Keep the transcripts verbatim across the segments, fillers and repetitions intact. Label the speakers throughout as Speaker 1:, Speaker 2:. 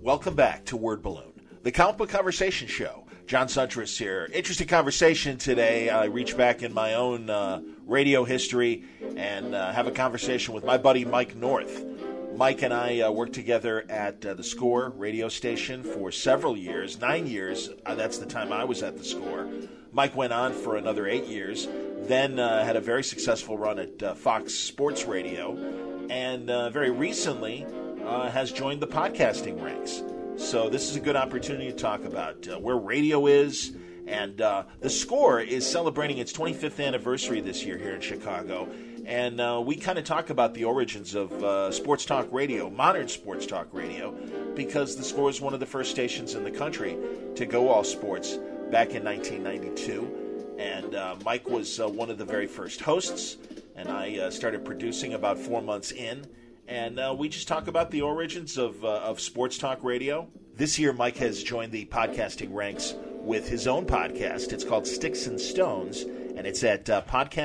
Speaker 1: Welcome back to Word Balloon, the comic book conversation show. John Suntress here. Interesting conversation today. I reach back in my own uh, radio history and uh, have a conversation with my buddy Mike North. Mike and I uh, worked together at uh, the Score radio station for several years, nine years. Uh, that's the time I was at the Score. Mike went on for another eight years, then uh, had a very successful run at uh, Fox Sports Radio, and uh, very recently uh, has joined the podcasting ranks. So this is a good opportunity to talk about uh, where radio is, and uh, the Score is celebrating its twenty-fifth anniversary this year here in Chicago, and uh, we kind of talk about the origins of uh, sports talk radio, modern sports talk radio, because the Score is one of the first stations in the country to go all sports back in nineteen ninety-two, and uh, Mike was uh, one of the very first hosts, and I uh, started producing about four months in. And uh, we just talk about the origins of, uh, of sports talk radio. This year, Mike has joined the podcasting ranks with his own podcast. It's called Sticks and Stones, and it's at uh,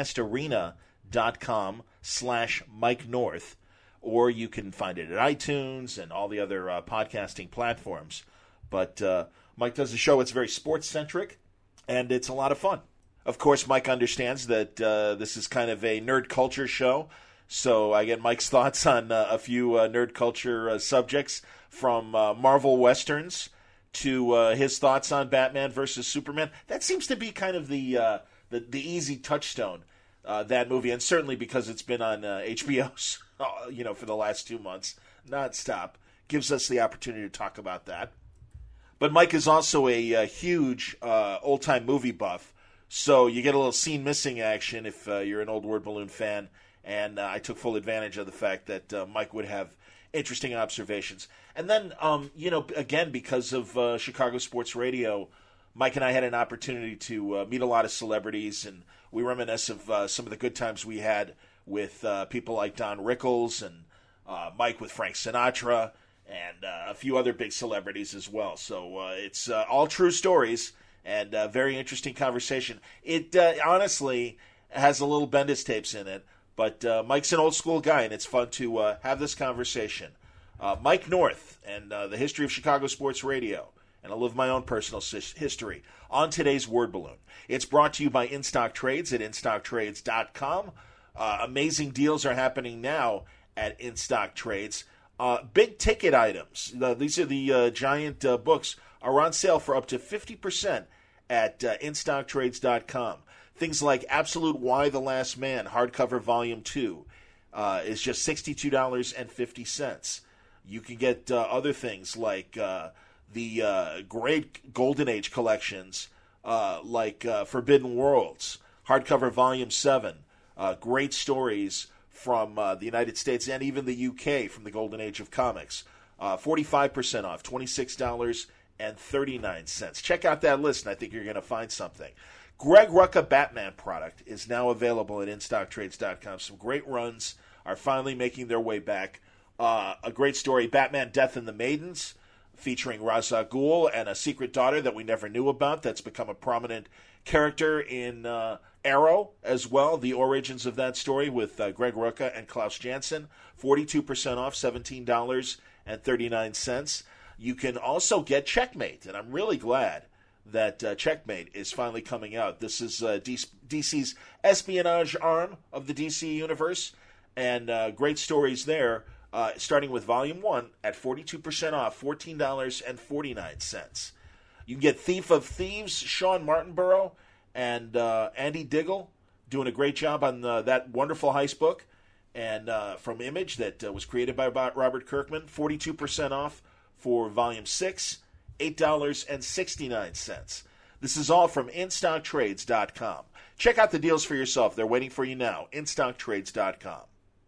Speaker 1: podcastarena.com slash Mike North, or you can find it at iTunes and all the other uh, podcasting platforms. But uh, Mike does a show. It's very sports-centric, and it's a lot of fun. Of course, Mike understands that uh, this is kind of a nerd culture show. So I get Mike's thoughts on uh, a few uh, nerd culture uh, subjects, from uh, Marvel Westerns to uh, his thoughts on Batman versus Superman. That seems to be kind of the uh, the, the easy touchstone, uh, that movie, and certainly because it's been on uh, H B O, you know, for the last two months, nonstop, gives us the opportunity to talk about that. But Mike is also a, a huge uh, old-time movie buff, so you get a little scene missing action if uh, you're an old Word Balloon fan. And uh, I took full advantage of the fact that uh, Mike would have interesting observations. And then, um, you know, again, because of uh, Chicago Sports Radio, Mike and I had an opportunity to uh, meet a lot of celebrities, and we reminisce of uh, some of the good times we had with uh, people like Don Rickles, and uh, Mike with Frank Sinatra, and uh, a few other big celebrities as well. So uh, it's uh, all true stories, and uh, very interesting conversation. It uh, honestly has a little Bendis tapes in it. But uh, Mike's an old-school guy, and it's fun to uh, have this conversation. Uh, Mike North and uh, the history of Chicago Sports Radio, and I'll live my own personal history on today's Word Balloon. It's brought to you by In Stock Trades at in stock trades dot com. Uh, amazing deals are happening now at In Stock Trades. Uh, big-ticket items, uh, these are the uh, giant uh, books, are on sale for up to fifty percent at uh, in stock trades dot com. Things like Absolute Why the Last Man, hardcover volume two, uh, is just sixty-two dollars and fifty cents. You can get uh, other things like uh, the uh, great Golden Age collections, uh, like uh, Forbidden Worlds, hardcover volume seven, uh, great stories from uh, the United States and even the U K from the Golden Age of comics. Uh, forty-five percent off, twenty-six dollars and thirty-nine cents. Check out that list, and I think you're going to find something. Greg Rucka Batman product is now available at in stock trades dot com. Some great runs are finally making their way back. Uh, a great story, Batman Death and the Maidens, featuring Ra's al Ghul and a secret daughter that we never knew about that's become a prominent character in uh, Arrow as well. The origins of that story with uh, Greg Rucka and Klaus Janson. forty-two percent off, seventeen dollars and thirty-nine cents. You can also get Checkmate, and I'm really glad that uh, Checkmate is finally coming out. This is uh, D- DC's espionage arm of the D C universe, and uh, great stories there, uh, starting with Volume one at forty-two percent off, fourteen dollars and forty-nine cents. You can get Thief of Thieves, Sean Martinborough, and uh, Andy Diggle doing a great job on uh, that wonderful heist book, and uh, from Image that uh, was created by Robert Kirkman, forty-two percent off for Volume six, eight dollars and sixty-nine cents. This is all from in stock trades dot com. Check out the deals for yourself. They're waiting for you now. in stock trades dot com.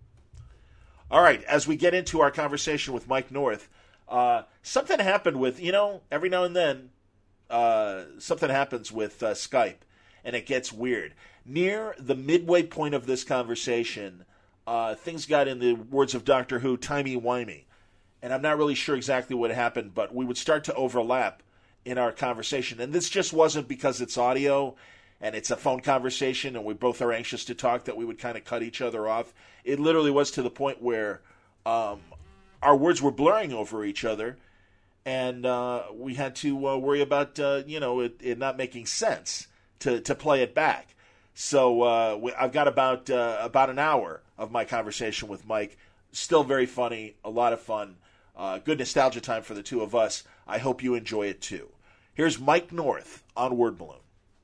Speaker 1: All right, as we get into our conversation with Mike North, uh, something happened with, you know, every now and then, uh, something happens with uh, Skype, and it gets weird. Near the midway point of this conversation, uh, things got, in the words of Doctor Who, timey-wimey. And I'm not really sure exactly what happened, but we would start to overlap in our conversation. And this just wasn't because it's audio and it's a phone conversation and we both are anxious to talk that we would kind of cut each other off. It literally was to the point where um, our words were blurring over each other. and uh, we had to uh, worry about uh, you know it, it not making sense to to play it back. So uh, we, I've got about uh, about an hour of my conversation with Mike. Still very funny, a lot of fun, uh, good nostalgia time for the two of us. I hope you enjoy it too. Here's Mike North on Word Balloon.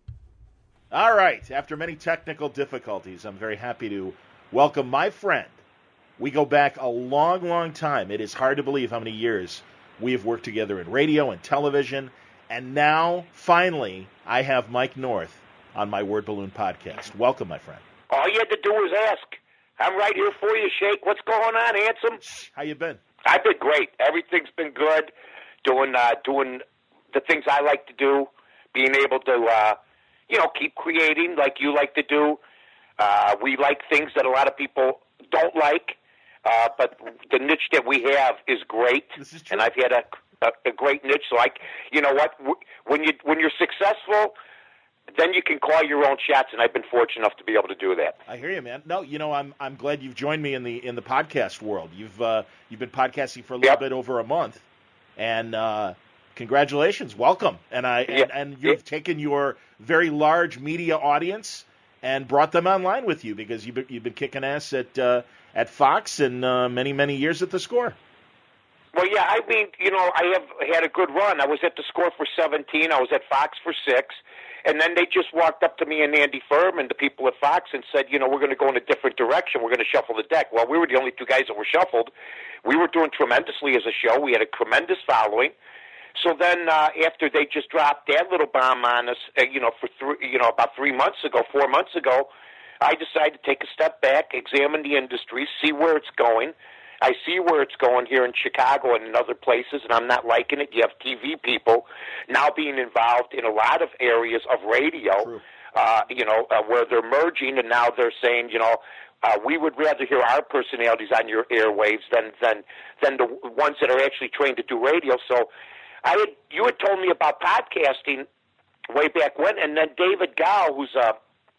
Speaker 1: All right, after many technical difficulties, I'm very happy to welcome my friend. We go back a long, long time. It is hard to believe how many years we have worked together in radio and television. And now, finally, I have Mike North on my Word Balloon podcast. Welcome, my friend.
Speaker 2: All you had to do was ask. I'm right here for you, Shake. What's going on, handsome?
Speaker 1: How you been?
Speaker 2: I've been great. Everything's been good. Doing uh, doing the things I like to do. Being able to, uh, you know, keep creating like you like to do. Uh, we like things that a lot of people don't like. Uh, but the niche that we have is great.
Speaker 1: This is true.
Speaker 2: And I've had a, a, a great niche. So, I, you know what? When, you, when you're successful, then you can call your own shots, and I've been fortunate enough to be able to do that.
Speaker 1: I hear you, man. No, you know, I'm I'm glad you've joined me in the in the podcast world. You've uh, you've been podcasting for a little
Speaker 2: yep.
Speaker 1: bit over a month, and uh, congratulations, welcome. And I and,
Speaker 2: yep.
Speaker 1: and you've yep. taken your very large media audience and brought them online with you because you've been, you've been kicking ass at uh, at Fox and uh, many many years at The Score.
Speaker 2: Well, yeah, I mean, you know, I have had a good run. I was at The Score for seventeen. I was at Fox for six. And then they just walked up to me and Andy Furman, the people at Fox, and said, you know, we're going to go in a different direction. We're going to shuffle the deck. Well, we were the only two guys that were shuffled. We were doing tremendously as a show. We had a tremendous following. So then uh, after they just dropped that little bomb on us, uh, you know, for three, you know, about three months ago, four months ago, I decided to take a step back, examine the industry, see where it's going. I see where it's going here in Chicago and in other places, and I'm not liking it. You have T V people now being involved in a lot of areas of radio, uh, you know, uh, where they're merging, and now they're saying, you know, uh, we would rather hear our personalities on your airwaves than than than the ones that are actually trained to do radio. So, I had, you had told me about podcasting way back when, and then David Gow, who's uh,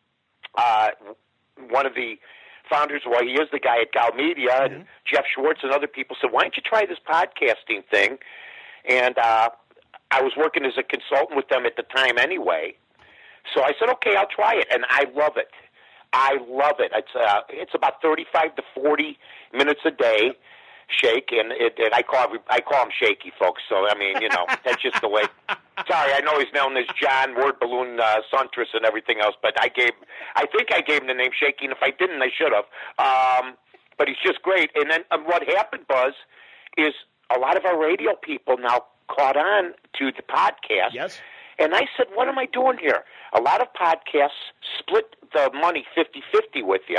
Speaker 2: uh, one of the founders, well, he is the guy at Gow Media, and mm-hmm. Jeff Schwartz and other people said, why don't you try this podcasting thing? And uh, I was working as a consultant with them at the time anyway. So I said, okay, I'll try it, and I love it. I love it. It's uh, it's about thirty-five to forty minutes a day, Shake, and, it, and I call I call him Shaky, folks. So, I mean, you know, that's just the way. Sorry, I know he's known as John Word Balloon uh, Suntress and everything else, but I gave, I think I gave him the name Shaky, and if I didn't, I should have. Um, but he's just great. And then um, what happened was, is a lot of our radio people now caught on to the podcast.
Speaker 1: Yes.
Speaker 2: And I said, what am I doing here? A lot of podcasts split the money fifty-fifty with you.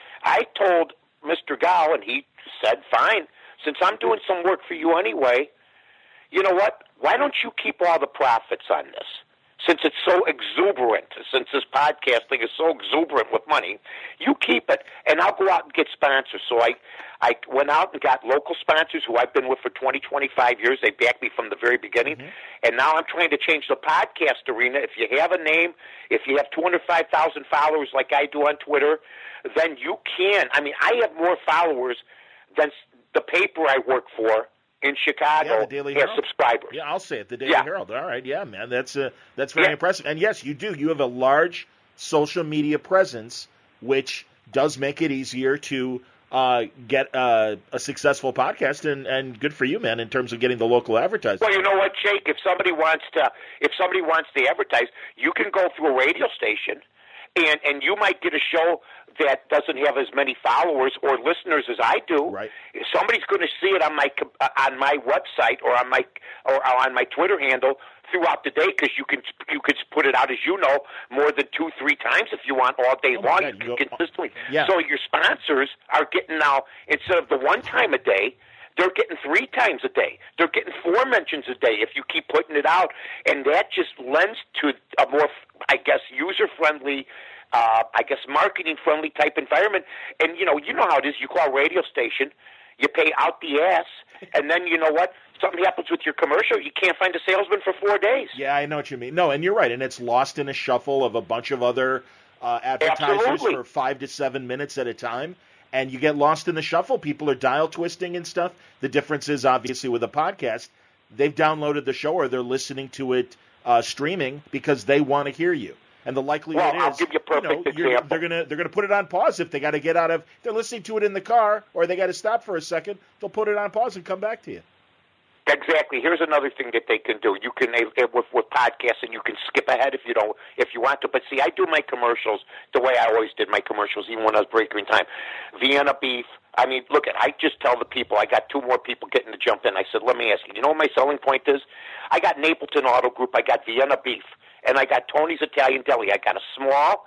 Speaker 2: I told Mister Gow, and he said, fine, since I'm doing some work for you anyway, you know what? Why don't you keep all the profits on this? Since it's so exuberant, since this podcasting is so exuberant with money, you keep it, and I'll go out and get sponsors. So I, I went out and got local sponsors who I've been with for twenty, twenty-five years. They backed me from the very beginning. Mm-hmm. And now I'm trying to change the podcast arena. If you have a name, if you have two hundred five thousand followers like I do on Twitter, then you can. I mean, I have more followers than the paper I work for in Chicago
Speaker 1: yeah, the Daily
Speaker 2: has
Speaker 1: Herald.
Speaker 2: subscribers.
Speaker 1: Yeah, I'll say it, the Daily
Speaker 2: yeah.
Speaker 1: Herald. All right, yeah, man, that's uh, that's very
Speaker 2: yeah.
Speaker 1: impressive. And yes, you do. You have a large social media presence, which does make it easier to uh, get uh, a successful podcast, and, and good for you, man, in terms of getting the local advertising.
Speaker 2: Well, you know what, Jake? If somebody wants to, if somebody wants to advertise, you can go through a radio station, and and you might get a show that doesn't have as many followers or listeners as I do.
Speaker 1: Right.
Speaker 2: Somebody's going to see it on my on my website or on my or on my Twitter handle throughout the day, because you can you could put it out, as you know, more than two, three times if you want, all day
Speaker 1: oh
Speaker 2: long,
Speaker 1: God, you
Speaker 2: consistently.
Speaker 1: Go, yeah.
Speaker 2: So your sponsors are getting now, instead of the one time a day, they're getting three times a day. They're getting four mentions a day if you keep putting it out, and that just lends to a more, I guess, user-friendly, uh, I guess, marketing-friendly type environment. And, you know, you know how it is. You call a radio station, you pay out the ass, and then, you know what? Something happens with your commercial, you can't find a salesman for four days.
Speaker 1: Yeah, I know what you mean. No, and you're right, and it's lost in a shuffle of a bunch of other uh, advertisers
Speaker 2: Absolutely.
Speaker 1: for five to seven minutes at a time, and you get lost in the shuffle. People are dial twisting and stuff. The difference is, obviously, with a podcast, they've downloaded the show or they're listening to it uh, streaming because they want to hear you. And the likelihood
Speaker 2: well,
Speaker 1: is,
Speaker 2: I'll give you a perfect
Speaker 1: you know,
Speaker 2: example.
Speaker 1: they're gonna they're gonna put it on pause if they got to get out of. If they're listening to it in the car or they got to stop for a second. They'll put it on pause and come back to you.
Speaker 2: Exactly. Here's another thing that they can do. You can uh, with with podcasting, you can skip ahead if you don't, if you want to. But see, I do my commercials the way I always did my commercials, even when I was breaking time. Vienna beef. I mean, look at. I just tell the people. I got two more people getting to jump in. I said, let me ask you. You know what my selling point is? I got Napleton Auto Group. I got Vienna beef, and I got Tony's Italian Deli. I got a small,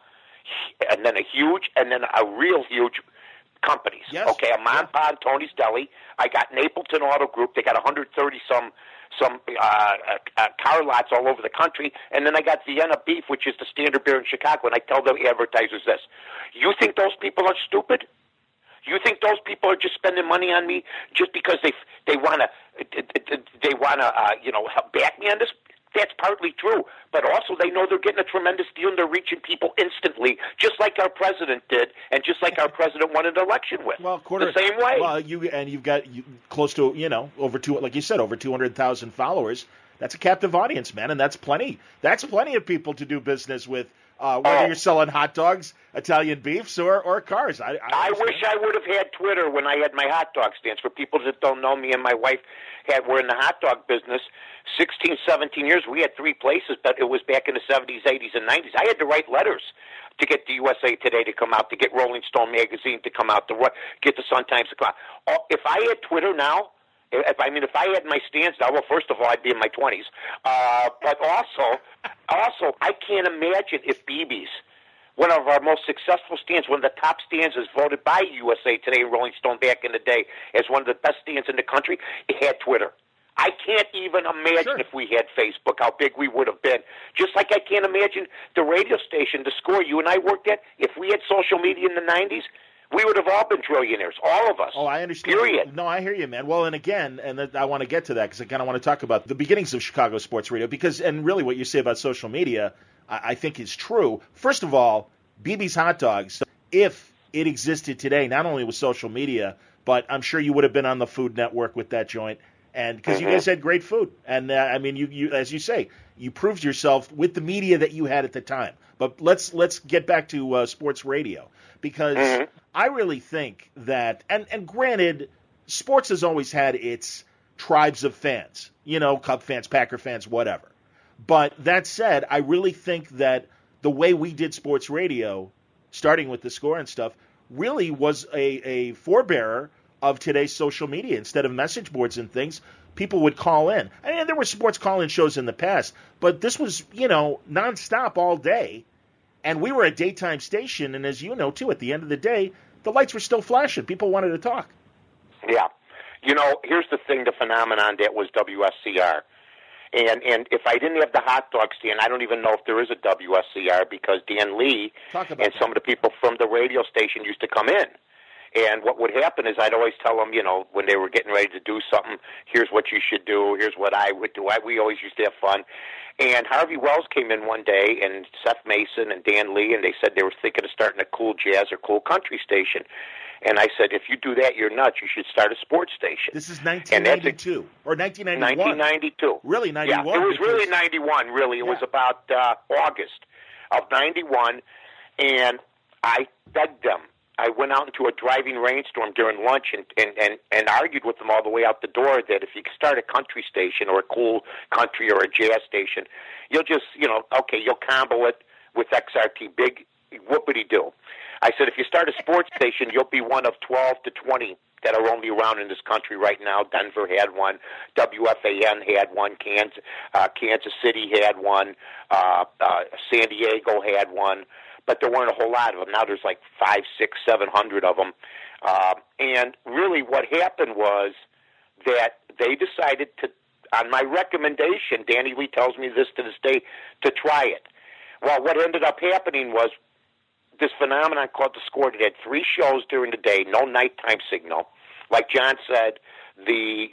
Speaker 2: and then a huge, and then a real huge. Companies.
Speaker 1: Yes.
Speaker 2: Okay, I'm on
Speaker 1: yeah.
Speaker 2: Pond, Tony's Deli. I got Napleton Auto Group. They got one hundred thirty some some uh, uh, uh, car lots all over the country, and then I got Vienna Beef, which is the standard beer in Chicago. And I tell the advertisers this: you think those people are stupid? You think those people are just spending money on me just because they they want to they want to uh, you know back me on this? That's partly true, but also they know they're getting a tremendous deal and they're reaching people instantly, just like our president did, and just like our president won an election with.
Speaker 1: Well, quarter,
Speaker 2: the same way.
Speaker 1: Well, you and you've got you, close to you know over two, like you said, over two hundred thousand followers. That's a captive audience, man, and that's plenty. That's plenty of people to do business with. Uh, whether
Speaker 2: oh.
Speaker 1: you're selling hot dogs, Italian beefs, or, or cars. I, I,
Speaker 2: I wish I would have had Twitter when I had my hot dog stands. For people that don't know, me and my wife had were in the hot dog business sixteen, seventeen years. We had three places, but it was back in the seventies, eighties, and nineties. I had to write letters to get the U S A Today to come out, to get Rolling Stone magazine to come out, to get the Sun Times to come out. If I had Twitter now, If I mean, if I had my stands now, well, first of all, I'd be in my twenties. Uh, but also, also, I can't imagine if B B's, one of our most successful stands, one of the top stands, is voted by U S A Today and Rolling Stone back in the day as one of the best stands in the country. It had Twitter. I can't even imagine
Speaker 1: sure.
Speaker 2: if we had Facebook, how big we would have been. Just like I can't imagine the radio station, the Score you and I worked at, if we had social media in the nineties, we would have all been trillionaires, all of us.
Speaker 1: Oh, I understand.
Speaker 2: Period.
Speaker 1: No, I hear you, man. Well, and again, and I want to get to that because I kind of want to talk about the beginnings of Chicago sports radio because, and really what you say about social media, I, I think is true. First of all, B B's Hot Dogs, if it existed today, not only with social media, but I'm sure you would have been on the Food Network with that joint, and because mm-hmm. you guys had great food. And, uh, I mean, you, you, as you say, you proved yourself with the media that you had at the time. But let's let's get back to uh, sports radio because mm-hmm. I really think that, and, and granted, sports has always had its tribes of fans, you know, Cub fans, Packer fans, whatever. But that said, I really think that the way we did sports radio, starting with the Score and stuff, really was a, a forebearer of today's social media. Instead of message boards and things, people would call in. I mean, there were sports call-in shows in the past, but this was, you know, nonstop all day. And we were a daytime station, and as you know, too, at the end of the day, the lights were still flashing. People wanted to talk.
Speaker 2: Yeah. You know, here's the thing, the phenomenon that was W S C R. And and if I didn't have the hot dog stand, I don't even know if there is a W S C R because Dan Lee and
Speaker 1: that.
Speaker 2: some of the people from the radio station used to come in. And what would happen is I'd always tell them, you know, when they were getting ready to do something, here's what you should do, here's what I would do. I, we always used to have fun. And Harvey Wells came in one day, and Seth Mason and Dan Lee, and they said they were thinking of starting a cool jazz or cool country station. And I said, if you do that, you're nuts. You should start a sports station.
Speaker 1: This is nineteen ninety-two or nineteen ninety-one.
Speaker 2: nineteen ninety-two.
Speaker 1: Really, ninety-one?
Speaker 2: Yeah, it was really ninety-one, really. It
Speaker 1: yeah.
Speaker 2: was about uh, August of ninety-one, and I begged them. I went out into a driving rainstorm during lunch and, and, and, and argued with them all the way out the door that if you could start a country station or a cool country or a jazz station, you'll just, you know, okay, you'll combo it with X R T, big whoopity-doo. I said, if you start a sports station, you'll be one of twelve to twenty that are only around in this country right now. Denver had one. W F A N had one. Kansas, uh, Kansas City had one. Uh, uh, San Diego had one. But there weren't a whole lot of them. Now there's like five, six, seven hundred of them. Uh, and really what happened was that they decided to, on my recommendation, Danny Lee tells me this to this day, to try it. Well, what ended up happening was this phenomenon called the Score that had three shows during the day, no nighttime signal. Like John said, the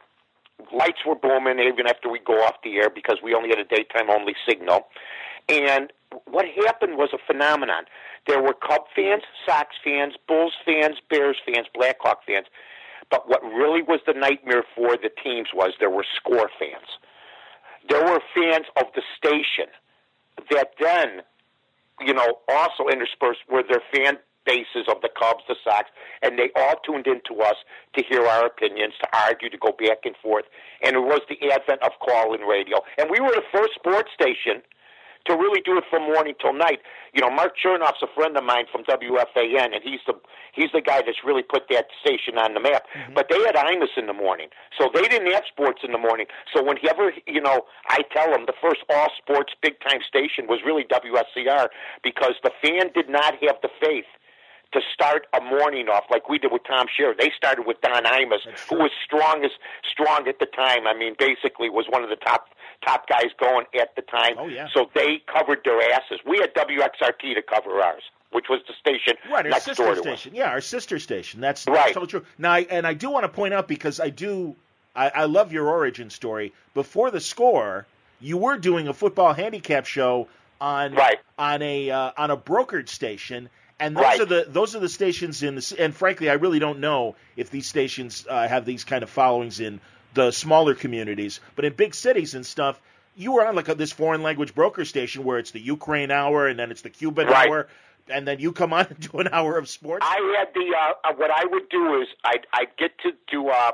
Speaker 2: lights were booming even after we go off the air because we only had a daytime-only signal. And what happened was a phenomenon. There were Cub fans, Sox fans, Bulls fans, Bears fans, Blackhawk fans. But what really was the nightmare for the teams was there were score fans. There were fans of the station that then, you know, also interspersed were their fan bases of the Cubs, the Sox, and they all tuned into us to hear our opinions, to argue, to go back and forth. And it was the advent of call-in radio. And we were the first sports station to really do it from morning till night. You know, Mark Chernoff's a friend of mine from W F A N, and he's the he's the guy that's really put that station on the map. Mm-hmm. But they had Imus in the morning, so they didn't have sports in the morning. So whenever, you know, I tell them the first all-sports big-time station was really W S C R, because the fan did not have the faith to start a morning off like we did with Tom Scherer. They started with Don Imus, who was strong as strong at the time. I mean, basically was one of the top top guys going at the time.
Speaker 1: Oh, yeah.
Speaker 2: So they covered their asses. We had W X R T to cover ours, which was the station
Speaker 1: right, our
Speaker 2: next
Speaker 1: sister
Speaker 2: door to
Speaker 1: station.
Speaker 2: us.
Speaker 1: Yeah, our sister station. That's,
Speaker 2: right.
Speaker 1: that's totally true. Now, I, and I do want to point out, because I do, I, I love your origin story. Before the Score, you were doing a football handicap show on
Speaker 2: right.
Speaker 1: on a uh, on a brokered station. And those
Speaker 2: right.
Speaker 1: are the those are the stations in the, and frankly, I really don't know if these stations uh, have these kind of followings in the smaller communities, but in big cities and stuff, you were on like a, this foreign language broker station where it's the Ukraine hour and then it's the Cuban
Speaker 2: right.
Speaker 1: hour, and then you come on and do an hour of sports.
Speaker 2: I had the uh, what I would do is I'd, I'd get to do uh,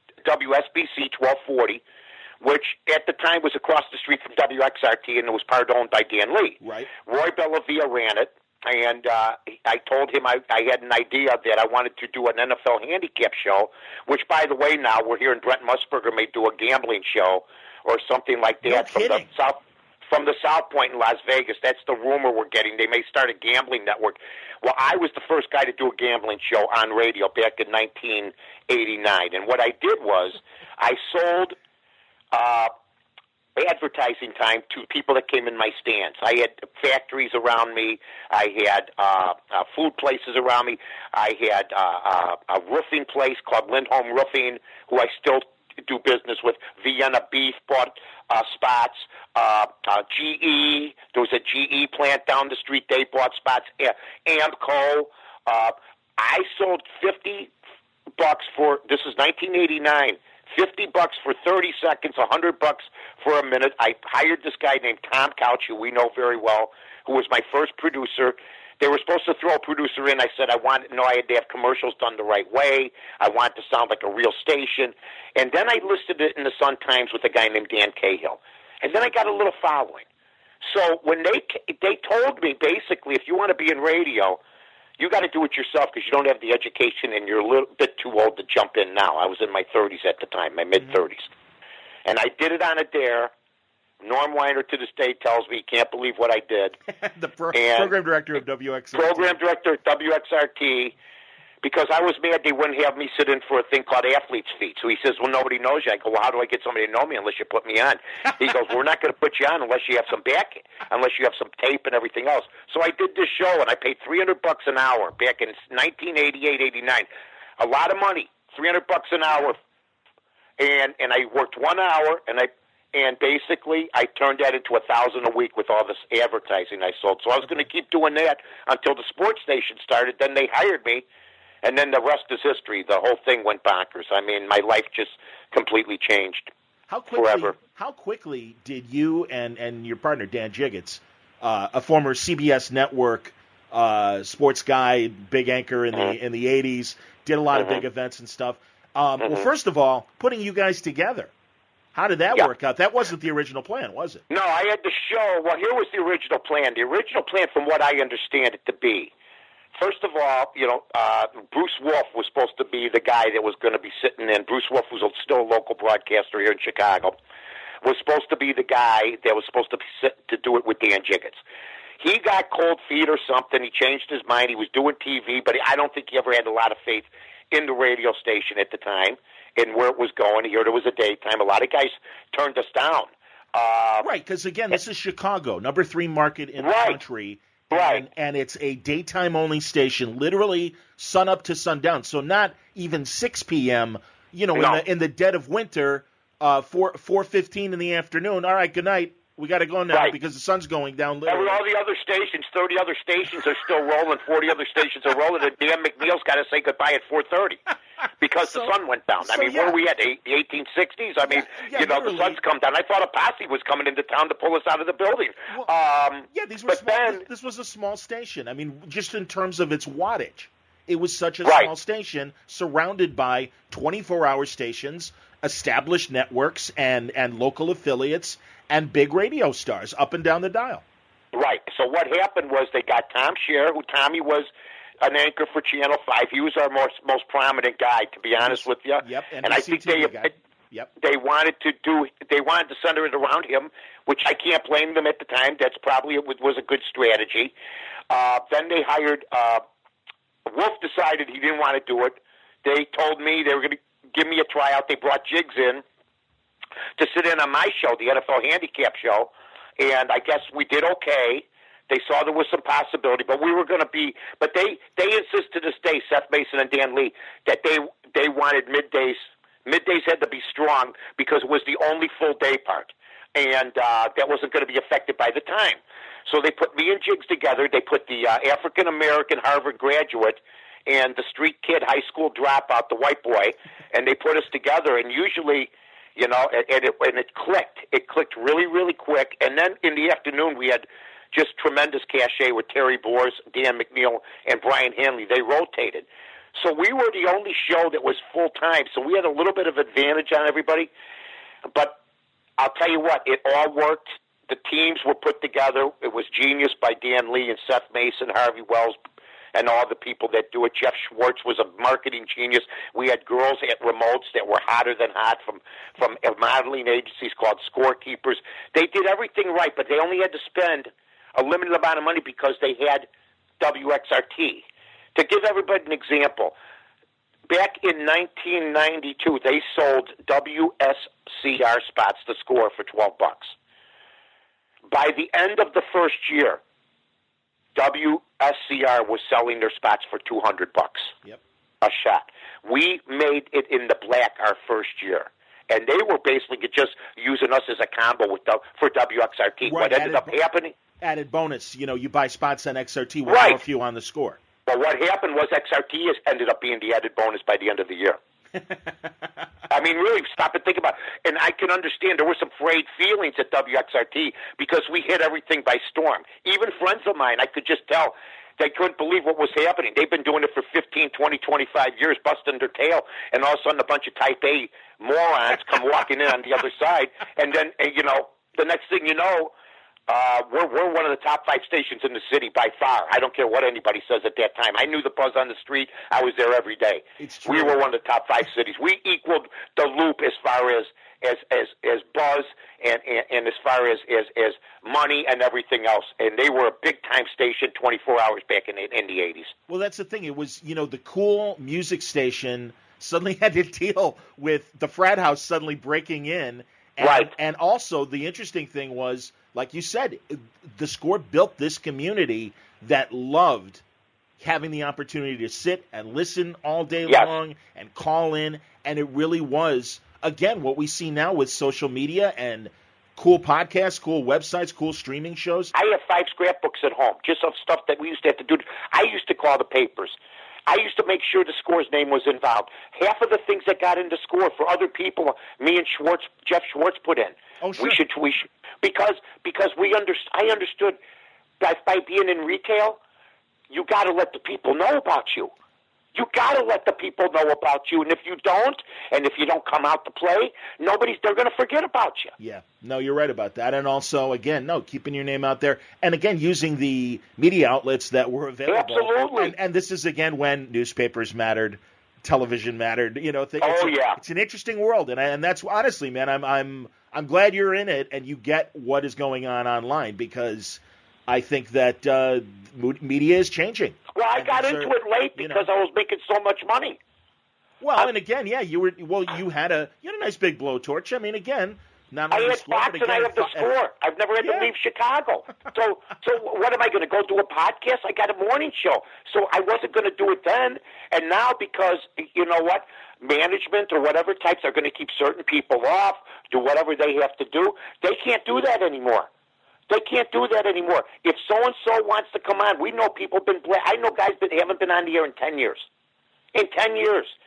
Speaker 2: W S B C twelve forty, which at the time was across the street from W X R T, and it was part owned by Dan Lee.
Speaker 1: Right.
Speaker 2: Roy Bellavia ran it. And uh, I told him I, I had an idea that I wanted to do an N F L handicap show, which, by the way, now we're hearing Brent Musburger may do a gambling show or something like that
Speaker 1: no
Speaker 2: from
Speaker 1: kidding.
Speaker 2: the South from the South Point in Las Vegas. That's the rumor we're getting. They may start a gambling network. Well, I was the first guy to do a gambling show on radio back in nineteen eighty-nine. And what I did was I sold uh, advertising time to people that came in my stands. I had factories around me. I had uh, uh, food places around me. I had uh, uh, a roofing place called Lindholm Roofing, who I still do business with. Vienna Beef bought uh, spots. Uh, uh, G E, there was a G E plant down the street. They bought spots. Uh, Amco. Uh, I sold fifty bucks for, this is nineteen eighty-nine, fifty bucks for thirty seconds, one hundred bucks for a minute. I hired this guy named Tom Couch, who we know very well, who was my first producer. They were supposed to throw a producer in. I said I wanted, no, I had to have commercials done the right way. I wanted to sound like a real station. And then I listed it in the Sun-Times with a guy named Dan Cahill. And then I got a little following. So when they they told me, basically, if you want to be in radio, you got to do it yourself because you don't have the education and you're a little bit too old to jump in now. I was in my thirties at the time, my mid-thirties. Mm-hmm. And I did it on a dare. Norm Weiner to this day tells me he can't believe what I did.
Speaker 1: the pro- program director of W X R T.
Speaker 2: Program director at W X R T, because I was mad they wouldn't have me sit in for a thing called Athlete's Feet. So he says, well, nobody knows you. I go, well, how do I get somebody to know me unless you put me on? He goes, we're not going to put you on unless you have some back, unless you have some tape and everything else. So I did this show, and I paid three hundred bucks an hour back in nineteen eighty-eight, eighty-nine. A lot of money, three hundred bucks an hour. And and I worked one hour, and I and basically I turned that into a thousand a week with all this advertising I sold. So I was going to keep doing that until the sports station started. Then they hired me, and then the rest is history. The whole thing went bonkers. I mean, my life just completely changed.
Speaker 1: How quickly,
Speaker 2: forever.
Speaker 1: How quickly did you and, and your partner, Dan Jiggets, uh, a former C B S network uh, sports guy, big anchor in the mm-hmm. in the eighties, did a lot mm-hmm. of big events and stuff. Um, mm-hmm. Well, first of all, putting you guys together, how did that
Speaker 2: yeah.
Speaker 1: work out? That wasn't the original plan, was it?
Speaker 2: No, I had the show. Well, here was the original plan. The original plan, from what I understand it to be, first of all, you know, uh, Bruce Wolf was supposed to be the guy that was going to be sitting in. Bruce Wolf was still a local broadcaster here in Chicago. Was supposed to be the guy that was supposed to be sit, to do it with Dan Jiggets. He got cold feet or something. He changed his mind. He was doing T V, but I don't think he ever had a lot of faith in the radio station at the time and where it was going. He heard it was a daytime. A lot of guys turned us down. Uh,
Speaker 1: right, because, again, this is Chicago, number three market in
Speaker 2: right.
Speaker 1: the country.
Speaker 2: Right.
Speaker 1: And, and it's a daytime-only station, literally sun up to sundown. So not even six p.m., you know,
Speaker 2: no.
Speaker 1: in the in the dead of winter, uh, four four fifteen in the afternoon. All right, good night. We got to go now
Speaker 2: right.
Speaker 1: because the sun's going down.
Speaker 2: Every, all the other stations, thirty other stations are still rolling, forty other stations are rolling, and Dan McNeil's got to say goodbye at four thirty. because
Speaker 1: So-
Speaker 2: the sun went down. I
Speaker 1: so,
Speaker 2: mean,
Speaker 1: yeah.
Speaker 2: where were we at, the eighteen sixties? I mean,
Speaker 1: yeah,
Speaker 2: you know,
Speaker 1: literally.
Speaker 2: the sun's come down. I thought a posse was coming into town to pull us out of the building.
Speaker 1: Well,
Speaker 2: um,
Speaker 1: Yeah, these were
Speaker 2: but
Speaker 1: small.
Speaker 2: then,
Speaker 1: this was a small station. I mean, just in terms of its wattage, it was such a
Speaker 2: Right.
Speaker 1: small station surrounded by twenty-four hour stations, established networks, and and local affiliates, and big radio stars up and down the dial.
Speaker 2: right. So what happened was they got Tom Scher, who Tommy was an anchor for Channel five. He was our most most prominent guy, to be honest with you.
Speaker 1: Yep,
Speaker 2: and I think they
Speaker 1: guy. Yep.
Speaker 2: they wanted to do they wanted to center it around him, which I can't blame them at the time. That's probably it was a good strategy. Uh, then they hired uh, Wolf. Decided he didn't want to do it. They told me they were going to give me a tryout. They brought Jiggs in to sit in on my show, the N F L Handicap Show, and I guess we did okay. They saw there was some possibility, but we were going to be. But they they insist to this day, Seth Mason and Dan Lee, that they they wanted middays. Middays had to be strong because it was the only full day part, and uh, that wasn't going to be affected by the time. So they put me and Jiggs together. They put the uh, African American Harvard graduate and the street kid, high school dropout, the white boy, and they put us together. And usually, you know, and, and, it, and it clicked. It clicked really, really quick. And then in the afternoon, we had just tremendous cachet with Terry Bors, Dan McNeil, and Brian Hanley. They rotated. So we were the only show that was full-time, so we had a little bit of advantage on everybody. But I'll tell you what, it all worked. The teams were put together. It was genius by Dan Lee and Seth Mason, Harvey Wells, and all the people that do it. Jeff Schwartz was a marketing genius. We had girls at remotes that were hotter than hot from, from modeling agencies called Scorekeepers. They did everything right, but they only had to spend a limited amount of money because they had W X R T. To give everybody an example, back in nineteen ninety-two, they sold W S C R spots, The Score, for twelve bucks. By the end of the first year, W S C R was selling their spots for two hundred bucks
Speaker 1: Yep.
Speaker 2: a shot. We made it in the black our first year. And they were basically just using us as a combo with the, for W X R T.
Speaker 1: Right,
Speaker 2: What ended
Speaker 1: added-
Speaker 2: up happening?
Speaker 1: Added bonus, you know, you buy spots on X R T with
Speaker 2: Right.
Speaker 1: more few on the Score.
Speaker 2: Well, what happened was X R T has ended up being the added bonus by the end of the year. I mean, really, stop and think about it. And I can understand there were some frayed feelings at W X R T because we hit everything by storm. Even friends of mine, I could just tell they couldn't believe what was happening. They've been doing it for fifteen, twenty, twenty-five years, busting their tail, and all of a sudden a bunch of type A morons come walking in on the other side, and then, and, you know, the next thing you know, Uh, we're we're one of the top five stations in the city by far. I don't care what anybody says at that time. I knew the buzz on the street. I was there every day.
Speaker 1: It's true.
Speaker 2: We were one of the top five cities. We equaled the Loop as far as as as, as buzz and, and and as far as, as as money and everything else. And they were a big time station, twenty-four hours back in the, in the eighties.
Speaker 1: Well, that's the thing. It was, you know, the cool music station suddenly had to deal with the frat house suddenly breaking in. And,
Speaker 2: Right.
Speaker 1: And also the interesting thing was, like you said, the Score built this community that loved having the opportunity to sit and listen all day
Speaker 2: Yes.
Speaker 1: long and call in. And it really was, again, what we see now with social media and cool podcasts, cool websites, cool streaming shows.
Speaker 2: I have five scrapbooks at home, just of stuff that we used to have to do. I used to call the papers. I used to make sure the Score's name was involved. Half of the things that got into Score for other people, me and Schwartz, Jeff Schwartz put in.
Speaker 1: Oh, sure.
Speaker 2: We should, we should, because because we under, I understood that by being in retail, you got to let the people know about you. You got to let the people know about you, and if you don't, and if you don't come out to play, nobody's they're going to forget about you.
Speaker 1: Yeah, no, you're right about that. And also, again, no, keeping your name out there. And again, using the media outlets that were available.
Speaker 2: Absolutely.
Speaker 1: And, and this is, again, when newspapers mattered, television mattered. You know, th-
Speaker 2: Oh,
Speaker 1: it's a,
Speaker 2: yeah.
Speaker 1: It's an interesting world. And, I, and that's, honestly, man, I'm, I'm, I'm glad you're in it and you get what is going on online because I think that uh, media is changing.
Speaker 2: Well, I
Speaker 1: And
Speaker 2: got
Speaker 1: these
Speaker 2: into
Speaker 1: are,
Speaker 2: it late
Speaker 1: you know-
Speaker 2: because I was making so much money.
Speaker 1: Well, and again, yeah, you were, well, you had a, you had a nice big blowtorch. I mean, again, not
Speaker 2: I
Speaker 1: only
Speaker 2: had
Speaker 1: the Score,
Speaker 2: Fox
Speaker 1: but
Speaker 2: and I
Speaker 1: again,
Speaker 2: have the
Speaker 1: Fo-
Speaker 2: Score. I've never had
Speaker 1: Yeah.
Speaker 2: to leave Chicago. So, so what am I going to go do a podcast? I got a morning show. So I wasn't going to do it then. And now because, you know what, management or whatever types are going to keep certain people off, do whatever they have to do, they can't do that anymore. They can't do that anymore. If so-and-so wants to come on, we know people been, I know guys that haven't been on the air in ten years. In ten years.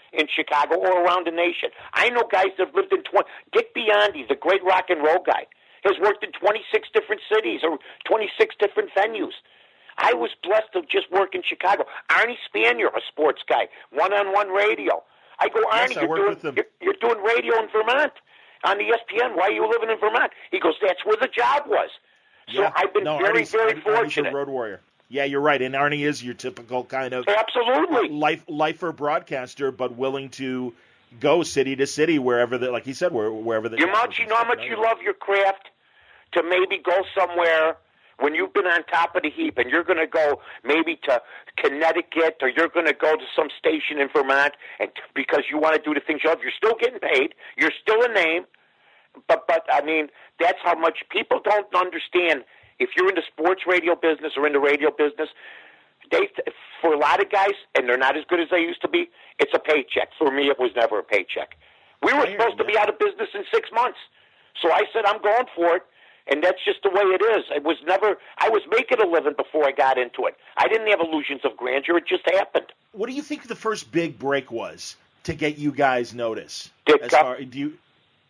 Speaker 2: in Chicago or around the nation. I know guys that have lived in twenty. Dick Biondi, the great rock and roll guy, has worked in twenty-six different cities or twenty-six different venues. I was blessed to just work in Chicago. Arnie Spanier, a sports guy, one-on-one radio. I go, Arnie,
Speaker 1: yes, I
Speaker 2: you're, doing, you're, you're doing radio in Vermont on the E S P N. Why are you living in Vermont? He goes, that's where the job was. So
Speaker 1: yeah.
Speaker 2: I've been
Speaker 1: no,
Speaker 2: very,
Speaker 1: Arnie's,
Speaker 2: very
Speaker 1: Arnie,
Speaker 2: fortunate.
Speaker 1: Arnie's a road warrior. Yeah, you're right. And Arnie is your typical kind of
Speaker 2: absolutely
Speaker 1: life lifer broadcaster, but willing to go city to city wherever the, like he said, where, wherever the.
Speaker 2: You much, you know how much you love your craft to maybe go somewhere when you've been on top of the heap and you're going to go maybe to Connecticut or you're going to go to some station in Vermont and because you want to do the things you love. You're still getting paid. You're still a name. But, but I mean, that's how much people don't understand. If you're in the sports radio business or in the radio business, they for a lot of guys, and they're not as good as they used to be, it's a paycheck. For me, it was never a paycheck. We were supposed to be out of business in six months. So I said, I'm going for it. And that's just the way it is. It was never. I was making a living before I got into it. I didn't have illusions of grandeur. It just happened.
Speaker 1: What do you think the first big break was to get you guys notice?
Speaker 2: Ditka.
Speaker 1: As far, do you?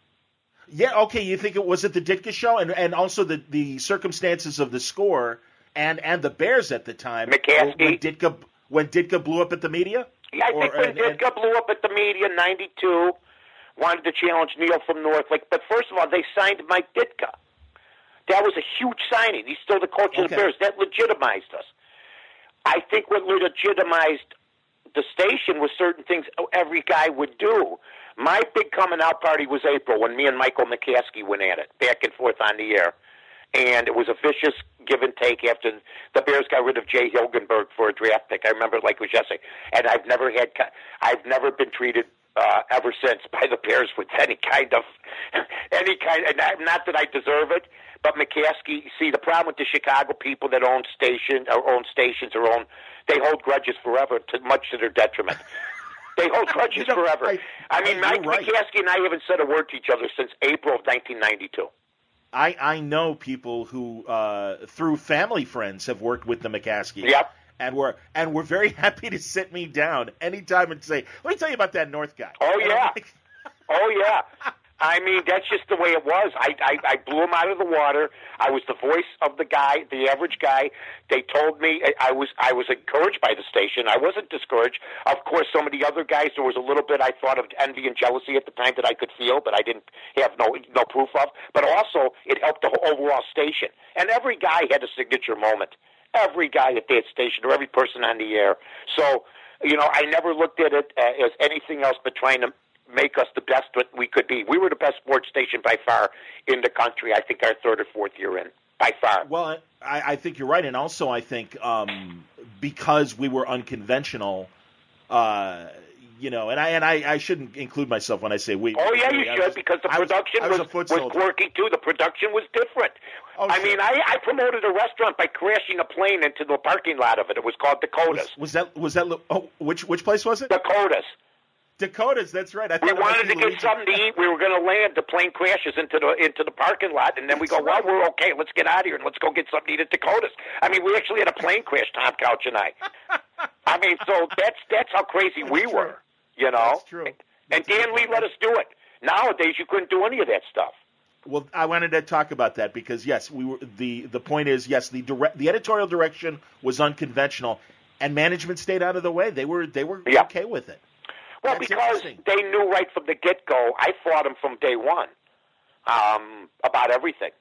Speaker 1: Yeah. Okay. You think it was it the Ditka show, and and also the, the circumstances of the score and, and the Bears at the time.
Speaker 2: McCaskey.
Speaker 1: When Ditka when Ditka blew up at the media.
Speaker 2: Yeah, I think
Speaker 1: or,
Speaker 2: when
Speaker 1: and,
Speaker 2: Ditka
Speaker 1: and,
Speaker 2: blew up at the media in ninety-two, wanted to challenge Neil from North Lake. But first of all, they signed Mike Ditka. That was a huge signing. He's still the coach of
Speaker 1: okay.
Speaker 2: the Bears. That legitimized us. I think what legitimized the station was certain things every guy would do. My big coming out party was April when me and Michael McCaskey went at it, back and forth on the air. And it was a vicious give and take after the Bears got rid of Jay Hilgenberg for a draft pick. I remember it like it was yesterday. And I've never had, I've never been treated uh, ever since by the Bears with any kind of, any kind, and not that I deserve it. But McCaskey, see, the problem with the Chicago people that own station or own stations or own, they hold grudges forever, to much to their detriment. They hold grudges you know, forever. I, I mean, Mike right. McCaskey and I haven't said a word to each other since April of nineteen ninety-two.
Speaker 1: I, I know people who, uh, through family friends, have worked with the McCaskies.
Speaker 2: Yep.
Speaker 1: And we're and we're very happy to sit me down anytime and say, let me tell you about that North guy.
Speaker 2: Oh,
Speaker 1: and
Speaker 2: yeah.
Speaker 1: Like,
Speaker 2: oh, yeah. I mean, that's just the way it was. I, I, I blew him out of the water. I was the voice of the guy, the average guy. They told me I was I was encouraged by the station. I wasn't discouraged. Of course, some of the other guys, there was a little bit I thought of envy and jealousy at the time that I could feel, but I didn't have no no proof of. But also, it helped the whole overall station. And every guy had a signature moment. Every guy at that station or every person on the air. So, you know, I never looked at it as anything else but trying to make us the best that we could be. We were the best sports station by far in the country. I think our third or fourth year in, by far.
Speaker 1: Well, I, I think you're right, and also I think um, because we were unconventional, uh, you know, and I and I, I shouldn't include myself when I say we.
Speaker 2: Oh yeah, you
Speaker 1: I
Speaker 2: should
Speaker 1: was,
Speaker 2: because the
Speaker 1: I
Speaker 2: production
Speaker 1: was,
Speaker 2: was,
Speaker 1: was,
Speaker 2: was quirky too. The production was different.
Speaker 1: Oh,
Speaker 2: I
Speaker 1: sure.
Speaker 2: mean, I, I promoted a restaurant by crashing a plane into the parking lot of it. It was called Dakotas.
Speaker 1: Was, was that was that? Oh, which which place was it?
Speaker 2: Dakotas.
Speaker 1: Dakotas, that's right. I
Speaker 2: we wanted to get
Speaker 1: Luigi.
Speaker 2: something to eat. We were going to land. The plane crashes into the into the parking lot, and then we go, well, we're okay. Let's get out of here and let's go get something to eat at Dakotas. I mean, we actually had a plane crash, Tom Couch and I. I mean, so that's that's how crazy
Speaker 1: that's
Speaker 2: we
Speaker 1: true.
Speaker 2: were, you know.
Speaker 1: That's true.
Speaker 2: And
Speaker 1: that's
Speaker 2: Dan
Speaker 1: true.
Speaker 2: Lee let us do it. Nowadays, you couldn't do any of that stuff.
Speaker 1: Well, I wanted to talk about that because yes, we were the the point is yes, the direct, the editorial direction was unconventional, and management stayed out of the way. They were they were
Speaker 2: yeah.
Speaker 1: okay with it.
Speaker 2: Well,
Speaker 1: That's
Speaker 2: because they knew right from the get-go, I fought them from day one um, about everything.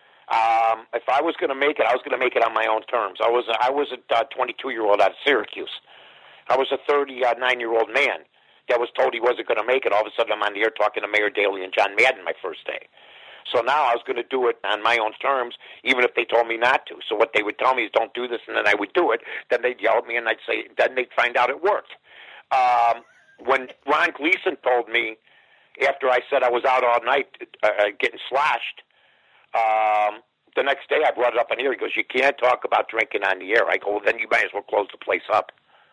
Speaker 2: Um, if I was going to make it, I was going to make it on my own terms. I was I was a twenty-two-year-old out of Syracuse. I was a thirty-nine-year-old man that was told he wasn't going to make it. All of a sudden, I'm on the air talking to Mayor Daley and John Madden my first day. So now I was going to do it on my own terms, even if they told me not to. So what they would tell me is, don't do this, and then I would do it. Then they'd yell at me, and I'd say, then they'd find out it worked. Um, when Ron Gleason told me, after I said I was out all night uh, getting sloshed, um, the next day I brought it up in here. He goes, you can't talk about drinking on the air. I go, well, then you might as well close the place up.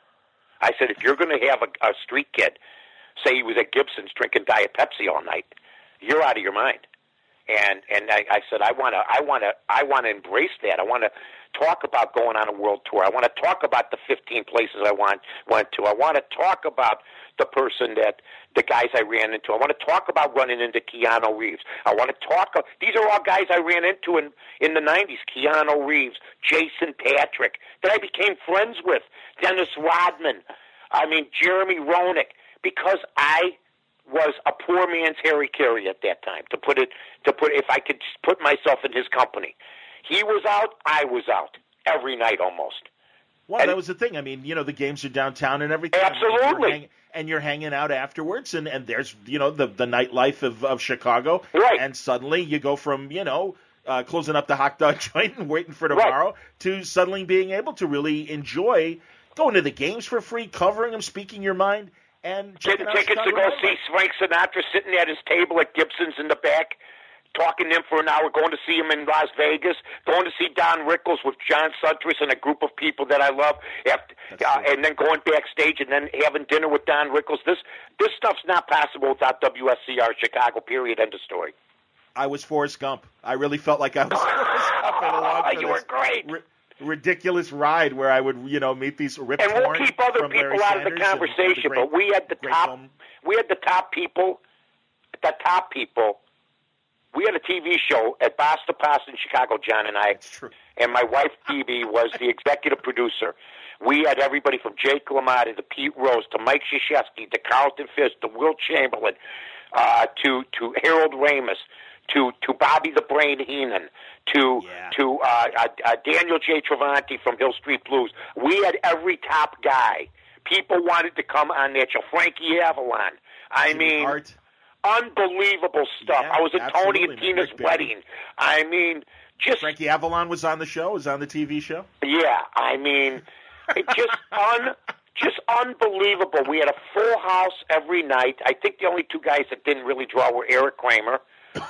Speaker 2: I said, if you're going to have a, a street kid say he was at Gibson's drinking Diet Pepsi all night, you're out of your mind. And and I, I said, I want to, I want to, I want to embrace that. I want to talk about going on a world tour. I want to talk about the fifteen places I want went to. I want to talk about the person that the guys I ran into. I want to talk about running into Keanu Reeves. I want to talk. These are all guys I ran into in in the nineties. Keanu Reeves, Jason Patrick, that I became friends with. Dennis Rodman. I mean Jeremy Roenick, because I was a poor man's Harry Carey at that time. To put it, to put, if I could put myself in his company, he was out, I was out every night almost.
Speaker 1: Well,
Speaker 2: and,
Speaker 1: that was the thing. I mean, you know, the games are downtown and everything.
Speaker 2: Absolutely.
Speaker 1: And you're, hang, and you're hanging out afterwards, and, and there's, you know, the the nightlife of, of Chicago.
Speaker 2: Right.
Speaker 1: And suddenly you go from, you know, uh, closing up the hot dog joint and waiting for tomorrow right. to suddenly being able to really enjoy going to the games for free, covering them, speaking your mind. And
Speaker 2: getting tickets to go see Frank Sinatra sitting at his table at Gibson's in the back, talking to him for an hour, going to see him in Las Vegas, going to see Don Rickles with John Suntress and a group of people that I love, after, uh, and then going backstage and then having dinner with Don Rickles. This this stuff's not possible without W S C R Chicago, period, end of story.
Speaker 1: I was Forrest Gump. I really felt like I was Forrest Gump.
Speaker 2: Oh, you were great.
Speaker 1: Ri- ridiculous ride where I would, you know, meet these Rip
Speaker 2: and we'll
Speaker 1: Torn
Speaker 2: keep other
Speaker 1: from
Speaker 2: people
Speaker 1: Larry
Speaker 2: out
Speaker 1: Sanders
Speaker 2: of the conversation,
Speaker 1: the great,
Speaker 2: but we had the top,
Speaker 1: film.
Speaker 2: we had the top people, the top people. We had a T V show at Boston Post in Chicago, John and I,
Speaker 1: That's true.
Speaker 2: and my wife Phoebe was the executive producer. We had everybody from Jake LaMotta to Pete Rose to Mike Krzyzewski to Carlton Fisk to Will Chamberlain uh, to to Harold Ramis. To, to Bobby the Brain Heenan, to
Speaker 1: yeah.
Speaker 2: to uh, uh, uh, Daniel J. Travanti from Hill Street Blues. We had every top guy. People wanted to come on that show. Frankie Avalon. I
Speaker 1: Jimmy
Speaker 2: mean,
Speaker 1: Hart.
Speaker 2: Unbelievable stuff.
Speaker 1: Yeah,
Speaker 2: I was at Tony and
Speaker 1: man.
Speaker 2: Tina's
Speaker 1: Rick Barry.
Speaker 2: wedding. I mean, just
Speaker 1: Frankie Avalon was on the show. Was on the T V show.
Speaker 2: Yeah, I mean, it just un. Just unbelievable. We had a full house every night. I think the only two guys that didn't really draw were Eric Kramer.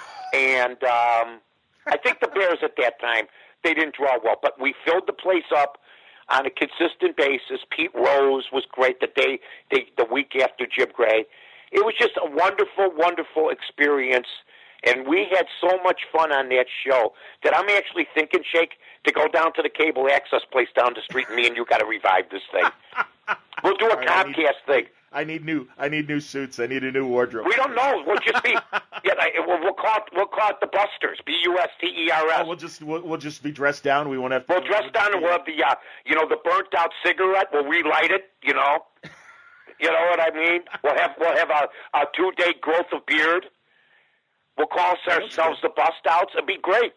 Speaker 2: And um, I think the Bears at that time, they didn't draw well. But we filled the place up on a consistent basis. Pete Rose was great the day, the, the week after Jim Gray. It was just a wonderful, wonderful experience. And we had so much fun on that show that I'm actually thinking, Shake, to go down to the cable access place down the street and me and you got to revive this thing. We'll do a
Speaker 1: right,
Speaker 2: Comcast
Speaker 1: need,
Speaker 2: thing.
Speaker 1: I need new. I need new suits. I need a new wardrobe.
Speaker 2: We don't know. We'll just be. Yeah, we'll, we'll call it. We'll call it the Busters. B U S T E R S.
Speaker 1: Oh, we'll just we'll, we'll just be dressed down. We won't have. To,
Speaker 2: We'll dress
Speaker 1: we'll
Speaker 2: down and we'll have the uh, you know the burnt out cigarette. We'll relight it. You know. You know what I mean? We'll have we'll have a, a two day growth of beard. We'll call ourselves the Bust Outs. It'd be great.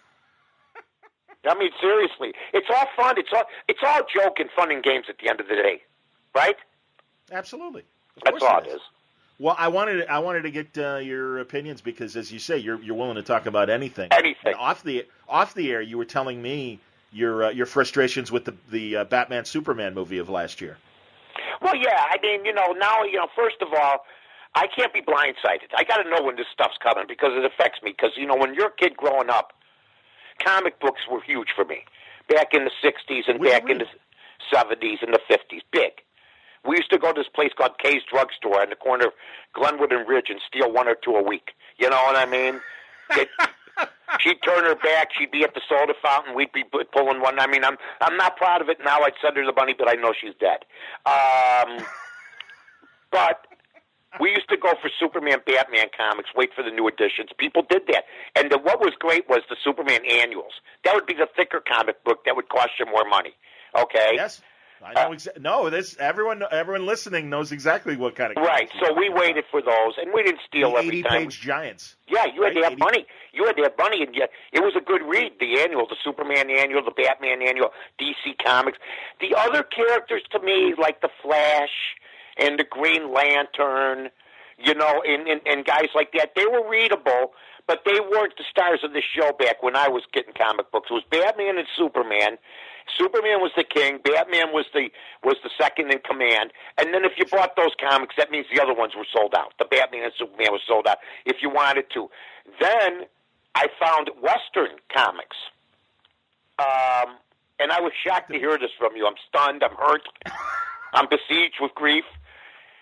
Speaker 2: I mean, seriously, it's all fun. It's all it's all joke and fun and games at the end of the day, right?
Speaker 1: Absolutely. Of
Speaker 2: That's all it is.
Speaker 1: Well, I wanted I wanted to get uh, your opinions because, as you say, you're you're willing to talk about anything.
Speaker 2: Anything.
Speaker 1: And off the off the air, you were telling me your uh, your frustrations with the the uh, Batman Superman movie of last year.
Speaker 2: Well, yeah. I mean, you know, now you know. First of all, I can't be blindsided. I got to know when this stuff's coming because it affects me. Because you know, when you're a kid growing up, comic books were huge for me back in the sixties and
Speaker 1: Which
Speaker 2: back
Speaker 1: one?
Speaker 2: in the seventies and the fifties. Big. We used to go to this place called Kay's Drugstore on the corner of Glenwood and Ridge and steal one or two a week. You know what I mean? It, she'd turn her back. She'd be at the soda fountain. We'd be pulling one. I mean, I'm I'm not proud of it now. I'd send her the money, but I know she's dead. Um, but we used to go for Superman, Batman comics, wait for the new editions. People did that. And the, what was great was the Superman annuals. That would be the thicker comic book that would cost you more money. Okay?
Speaker 1: Yes. I know exa- no, this everyone everyone listening knows exactly what kind of
Speaker 2: right. So we waited for those, and we didn't steal
Speaker 1: the
Speaker 2: every time.
Speaker 1: eighty-page giants.
Speaker 2: Yeah, you had
Speaker 1: right?
Speaker 2: to have
Speaker 1: eighty
Speaker 2: money. You had to have money, and yet it was a good read. The annual, the Superman annual, the Batman annual, D C Comics. The other characters to me, like the Flash and the Green Lantern, you know, and, and, and guys like that, they were readable, but they weren't the stars of the show back when I was getting comic books. It was Batman and Superman. Superman was the king. Batman was the was the second in command. And then if you bought those comics, that means the other ones were sold out. The Batman and Superman was sold out if you wanted to. Then I found Western comics. Um, and I was shocked to hear this from you. I'm stunned. I'm hurt. I'm besieged with grief.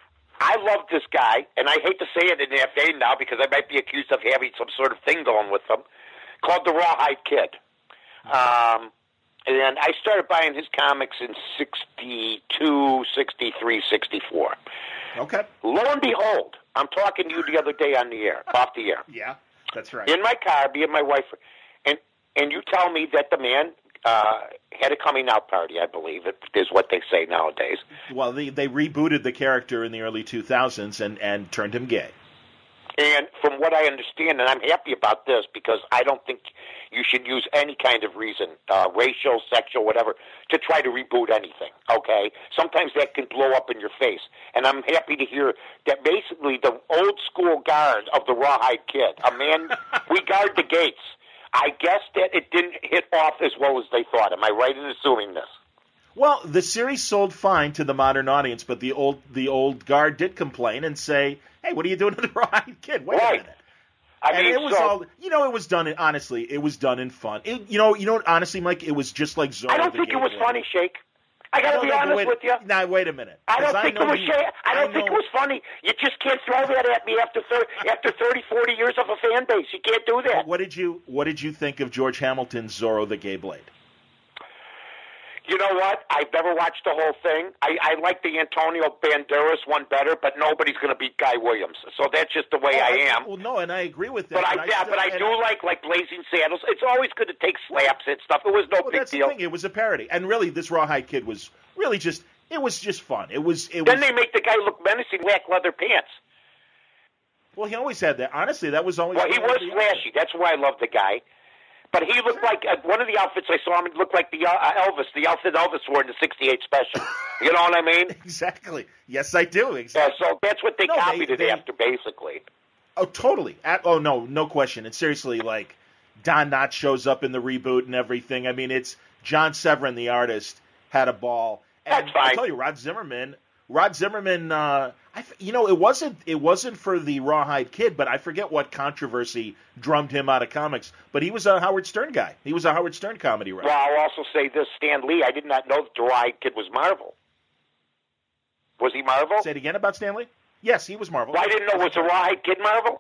Speaker 2: I love this guy, and I hate to say it in the F A now because I might be accused of having some sort of thing going with him, called the Rawhide Kid. Um, and I started buying his comics in sixty-two, sixty-three, sixty-four.
Speaker 1: Okay.
Speaker 2: Lo and behold, I'm talking to you the other day on the air, off the air.
Speaker 1: Yeah, that's right.
Speaker 2: In my car, me and my wife, and and you tell me that the man uh, had a coming out party, I believe, it is what they say nowadays.
Speaker 1: Well, they, they rebooted the character in the early two thousands and, and turned him gay.
Speaker 2: And from what I understand, and I'm happy about this because I don't think you should use any kind of reason, uh, racial, sexual, whatever, to try to reboot anything, okay? Sometimes that can blow up in your face. And I'm happy to hear that basically the old school guard of the Rawhide Kid, a man, we guard the gates. I guess that it didn't hit off as well as they thought. Am I right in assuming this?
Speaker 1: Well, the series sold fine to the modern audience, but the old the old guard did complain and say, "Hey, what are you doing to the Rawhide Kid? Wait
Speaker 2: right.
Speaker 1: a minute."
Speaker 2: I
Speaker 1: and
Speaker 2: mean,
Speaker 1: it was
Speaker 2: so,
Speaker 1: all, you know, it was done in, honestly, it was done in fun. It, you know, you know, honestly, Mike, it was just like Zorro.
Speaker 2: I don't
Speaker 1: the
Speaker 2: think
Speaker 1: Gay
Speaker 2: it was
Speaker 1: Boy.
Speaker 2: funny, Shake. I got to be
Speaker 1: no,
Speaker 2: honest
Speaker 1: wait,
Speaker 2: with you.
Speaker 1: Now, wait a minute.
Speaker 2: I don't
Speaker 1: 'Cause
Speaker 2: think
Speaker 1: know
Speaker 2: it was
Speaker 1: you,
Speaker 2: Shake. I don't
Speaker 1: I
Speaker 2: think
Speaker 1: know,
Speaker 2: it was funny. You just can't throw that at me after thirty, after thirty, forty years of a fan base. You can't do that.
Speaker 1: What did you What did you think of George Hamilton's Zorro the Gay Blade?
Speaker 2: You know what? I've never watched the whole thing. I, I like the Antonio Banderas one better, but nobody's going to beat Guy Williams. So that's just the way
Speaker 1: Oh,
Speaker 2: I am.
Speaker 1: Well, no, and I agree with that.
Speaker 2: But I,
Speaker 1: and
Speaker 2: yeah,
Speaker 1: still-
Speaker 2: but I
Speaker 1: and
Speaker 2: do like like Blazing Saddles. It's always good to take slaps and stuff. It was no
Speaker 1: Well,
Speaker 2: big
Speaker 1: that's
Speaker 2: deal.
Speaker 1: the thing. It was a parody, and really, this Rawhide Kid was really just. It was just fun. It was. It
Speaker 2: Then
Speaker 1: was.
Speaker 2: they make the guy look menacing, black leather pants.
Speaker 1: Well, he always had that. Honestly, that was always.
Speaker 2: Well, he was flashy. That's why I love the guy. But he looked like uh, one of the outfits I saw him. He looked like the uh, Elvis, the outfit Elvis wore in the sixty-eight special. You know what I mean?
Speaker 1: Exactly. Yes, I do.
Speaker 2: Yeah,
Speaker 1: Exactly.
Speaker 2: so that's what they
Speaker 1: No,
Speaker 2: copied
Speaker 1: they-
Speaker 2: it
Speaker 1: they-
Speaker 2: after, basically.
Speaker 1: Oh, totally. At, oh no, no question. And seriously, like Don Knotts shows up in the reboot and everything. I mean, it's John Severin, the artist, had a ball. And
Speaker 2: That's fine.
Speaker 1: I tell you, Rod Zimmerman. Rod Zimmerman. Uh, I, f- you know, it wasn't. It wasn't for the Rawhide Kid, but I forget what controversy drummed him out of comics. But he was a Howard Stern guy. He was a Howard Stern comedy writer.
Speaker 2: Well, I'll also say this: Stan Lee. I did not know that the Rawhide Kid was Marvel. Was he Marvel?
Speaker 1: Say it again about Stanley. Yes, he was Marvel.
Speaker 2: Well, I didn't know was the Rawhide Kid Marvel.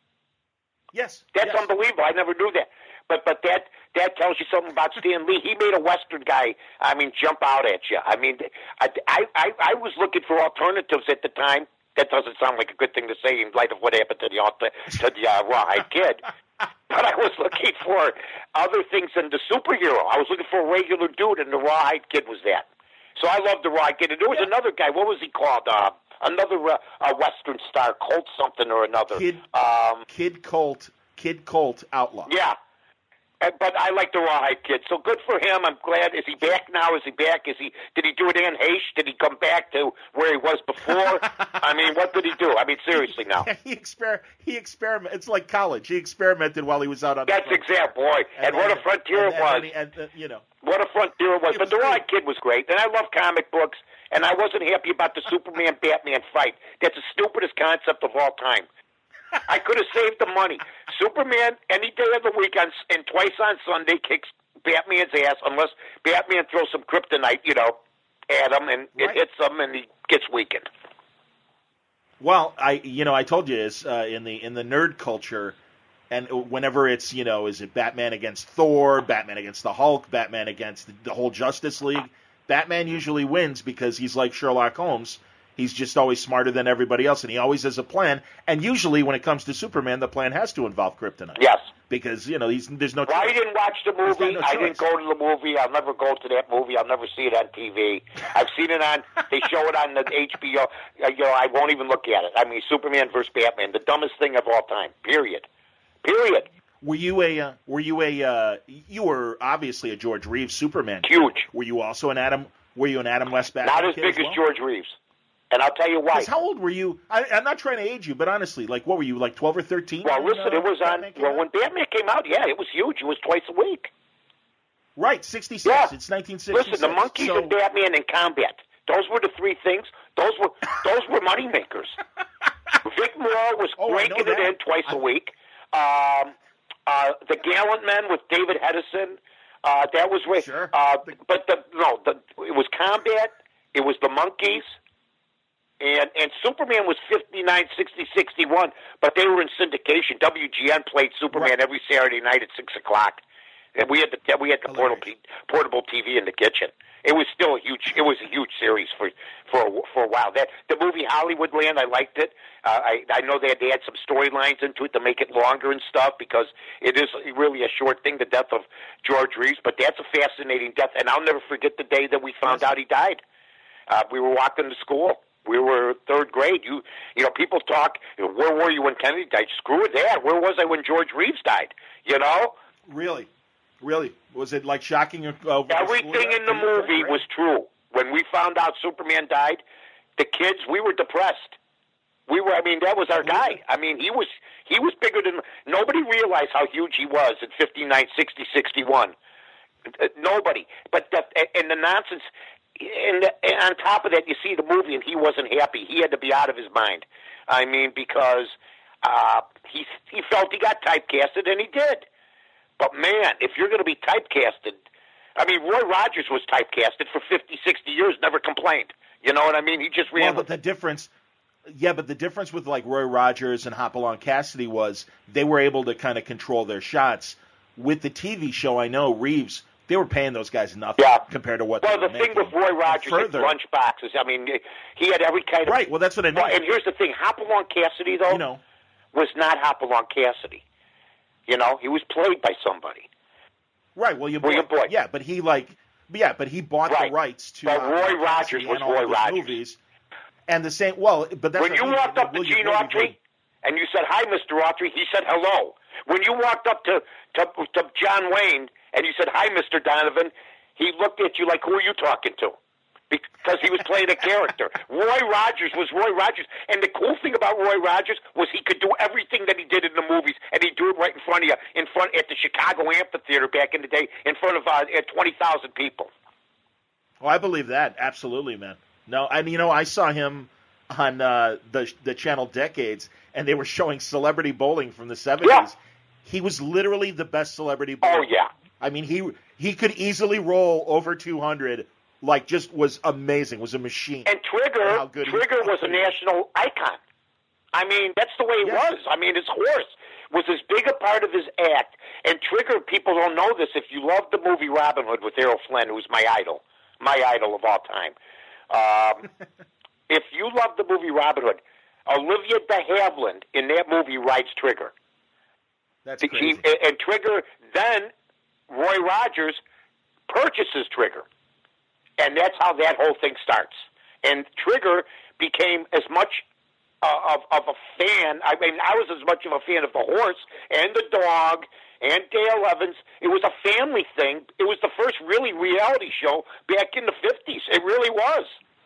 Speaker 1: Yes,
Speaker 2: That's
Speaker 1: yes.
Speaker 2: unbelievable. I never knew that. But but that that tells you something about Stan Lee. He made a Western guy, I mean, jump out at you. I mean, I, I, I, I was looking for alternatives at the time. That doesn't sound like a good thing to say in light of what happened to the alter- to the uh, Rawhide Kid. But I was looking for other things than the superhero. I was looking for a regular dude, and the Rawhide Kid was that. So I loved the Rawhide Kid. And there was
Speaker 1: Yeah.
Speaker 2: another guy. What was he called? Uh, another uh, uh, Western star, Colt something or another.
Speaker 1: Kid,
Speaker 2: um,
Speaker 1: Kid Colt, Kid Colt Outlaw.
Speaker 2: yeah. Uh, But I like the Rawhide Kid, so good for him. I'm glad. Is he back now? Is he back? Is he? Did he do it in Heche? Did he come back to where he was before? I mean, what did he do? I mean, seriously now.
Speaker 1: he exper he experiment. It's like college. He experimented while he was out on.
Speaker 2: That's
Speaker 1: the
Speaker 2: exact, boy. And, what
Speaker 1: then-
Speaker 2: a frontier
Speaker 1: and,
Speaker 2: it was.
Speaker 1: And, and, and, uh, you know,
Speaker 2: What a frontier it was.
Speaker 1: It
Speaker 2: But
Speaker 1: was
Speaker 2: the Rawhide
Speaker 1: great.
Speaker 2: Kid was great. And I love comic books, and I wasn't happy about the Superman-Batman fight. That's the stupidest concept of all time. I could have saved the money. Superman, any day of the week, on, and twice on Sunday, kicks Batman's ass, unless Batman throws some kryptonite, you know, at him, and it
Speaker 1: Right.
Speaker 2: hits him, and he gets weakened.
Speaker 1: well, I you know I told you is uh, in the in the nerd culture, and whenever it's you know is it Batman against Thor, Batman against the Hulk, Batman against the, the whole Justice League, Batman usually wins because he's like Sherlock Holmes. He's just always smarter than everybody else, and he always has a plan. And usually, when it comes to Superman, the plan has to involve kryptonite.
Speaker 2: Yes.
Speaker 1: Because you know he's there's no.
Speaker 2: Well, I
Speaker 1: choice.
Speaker 2: didn't watch the
Speaker 1: There's
Speaker 2: movie.
Speaker 1: no
Speaker 2: I
Speaker 1: choice.
Speaker 2: didn't go to the movie. I'll never go to that movie. I'll never see it on T V. I've seen it on. They show it on the H B O. Uh, you know, I won't even look at it. I mean, Superman versus Batman, the dumbest thing of all time. Period. Period.
Speaker 1: Were you a uh, were you a uh, you were obviously a George Reeves Superman.
Speaker 2: Huge.
Speaker 1: Were you also an Adam? Were you an Adam West Batman?
Speaker 2: Not as
Speaker 1: kid
Speaker 2: big as
Speaker 1: well?
Speaker 2: George Reeves. And I'll tell you why.
Speaker 1: 'Cause how old were you? I, I'm not trying to age you, but honestly, like what were you, like twelve or thirteen?
Speaker 2: Well,
Speaker 1: when,
Speaker 2: listen,
Speaker 1: uh,
Speaker 2: it was on.
Speaker 1: Batman came
Speaker 2: Well,
Speaker 1: out?
Speaker 2: when Batman came out, yeah, it was huge. It was twice a week.
Speaker 1: Right, sixty-six.
Speaker 2: Yeah.
Speaker 1: It's nineteen sixty-six.
Speaker 2: Listen, the monkeys
Speaker 1: so,
Speaker 2: and Batman in combat. Those were the three things. Those were those were money makers. Vic Morrow was
Speaker 1: Oh, I know
Speaker 2: cranking it
Speaker 1: that.
Speaker 2: in twice
Speaker 1: I-
Speaker 2: a week. Um, uh, the Gallant Men with David Hedison. Uh, that was with.
Speaker 1: Sure.
Speaker 2: Uh, but the no, the it was combat. It was the monkeys. And and Superman was fifty-nine, sixty, sixty-one, but they were in syndication. W G N played Superman
Speaker 1: Right.
Speaker 2: every Saturday night at six o'clock. And we had the we had the portable portable T V in the kitchen. It was still a huge. It was a huge series for for a, for a while. That the movie Hollywoodland, I liked it. Uh, I I know they had, they had some storylines into it to make it longer and stuff because it is really a short thing. The death of George Reeves, but that's a fascinating death, and I'll never forget the day that we found out he died. Uh, we were walking to school. We were third grade. You you know, people talk. Where were you when Kennedy died? Screw that. Where was I when George Reeves died? You know.
Speaker 1: Really? Really? Was it like shocking? Uh,
Speaker 2: Everything in the movie was true. When we found out Superman died, the kids, we were depressed. We were. I mean, that was our guy. I mean, he was he was bigger than nobody realized how huge he was at fifty-nine, sixty, sixty-one. Uh, Nobody. But the, and the nonsense. And, and on top of that, you see the movie, and he wasn't happy. He had to be out of his mind. I mean, because uh, he he felt he got typecasted, and he did. But, man, if you're going to be typecasted, I mean, Roy Rogers was typecasted for fifty, sixty years, never complained. You know what I mean? He just ran.
Speaker 1: Well, but the difference, yeah, but the difference with, like, Roy Rogers and Hopalong Cassidy was they were able to kind of control their shots. With the T V show, I know, Reeves, they were paying those guys nothing
Speaker 2: yeah.
Speaker 1: compared to what
Speaker 2: well,
Speaker 1: they were
Speaker 2: the thing
Speaker 1: making.
Speaker 2: with Roy Rogers
Speaker 1: further,
Speaker 2: had lunchboxes. I mean, he had every kind of...
Speaker 1: Right, well, that's what I mean.
Speaker 2: Well, and here's the thing. Hopalong Cassidy, though,
Speaker 1: you know.
Speaker 2: was not Hopalong Cassidy. You know, he was played by somebody.
Speaker 1: Right, well, you
Speaker 2: William
Speaker 1: bought,
Speaker 2: Boyd.
Speaker 1: yeah, but he like, yeah, but he bought
Speaker 2: right.
Speaker 1: the rights to.
Speaker 2: But
Speaker 1: uh,
Speaker 2: Roy
Speaker 1: Cassidy
Speaker 2: Rogers was
Speaker 1: and all
Speaker 2: Roy
Speaker 1: of his
Speaker 2: Rogers.
Speaker 1: Movies, and the same. Well, but that's
Speaker 2: when you
Speaker 1: what
Speaker 2: walked up to
Speaker 1: William
Speaker 2: Gene
Speaker 1: Boyd
Speaker 2: Autry and you said hi, Mister Autry, he said hello. When you walked up to, to to John Wayne and you said hi, Mister Donovan, he looked at you like, who are you talking to? Because he was playing a character. Roy Rogers was Roy Rogers. And the cool thing about Roy Rogers was he could do everything that he did in the movies, and he'd do it right in front of you, in front at the Chicago Amphitheater back in the day, in front of uh, twenty thousand people.
Speaker 1: Oh, I believe that. Absolutely, man. No, I mean, you know, I saw him on uh, the the channel Decades, and they were showing Celebrity Bowling from the seventies.
Speaker 2: Yeah.
Speaker 1: He was literally the best celebrity bowler.
Speaker 2: Oh, yeah.
Speaker 1: I mean, he he could easily roll over two hundred. Like, just was amazing. Was a machine.
Speaker 2: And Trigger,
Speaker 1: and how good
Speaker 2: Trigger
Speaker 1: he
Speaker 2: was a national icon. I mean, that's the way it
Speaker 1: Yes.
Speaker 2: was. I mean, his horse was as big a part of his act. And Trigger, people don't know this. If you love the movie Robin Hood with Errol Flynn, who's my idol, my idol of all time. Um, if you love the movie Robin Hood, Olivia de Havilland in that movie rides Trigger.
Speaker 1: That's
Speaker 2: He-
Speaker 1: crazy.
Speaker 2: and Trigger, then Roy Rogers purchases Trigger. And that's how that whole thing starts. And Trigger became as much uh, of, of a fan. I mean, I was as much of a fan of the horse and the dog and Dale Evans. It was a family thing. It was the first really reality show back in the fifties. It really was.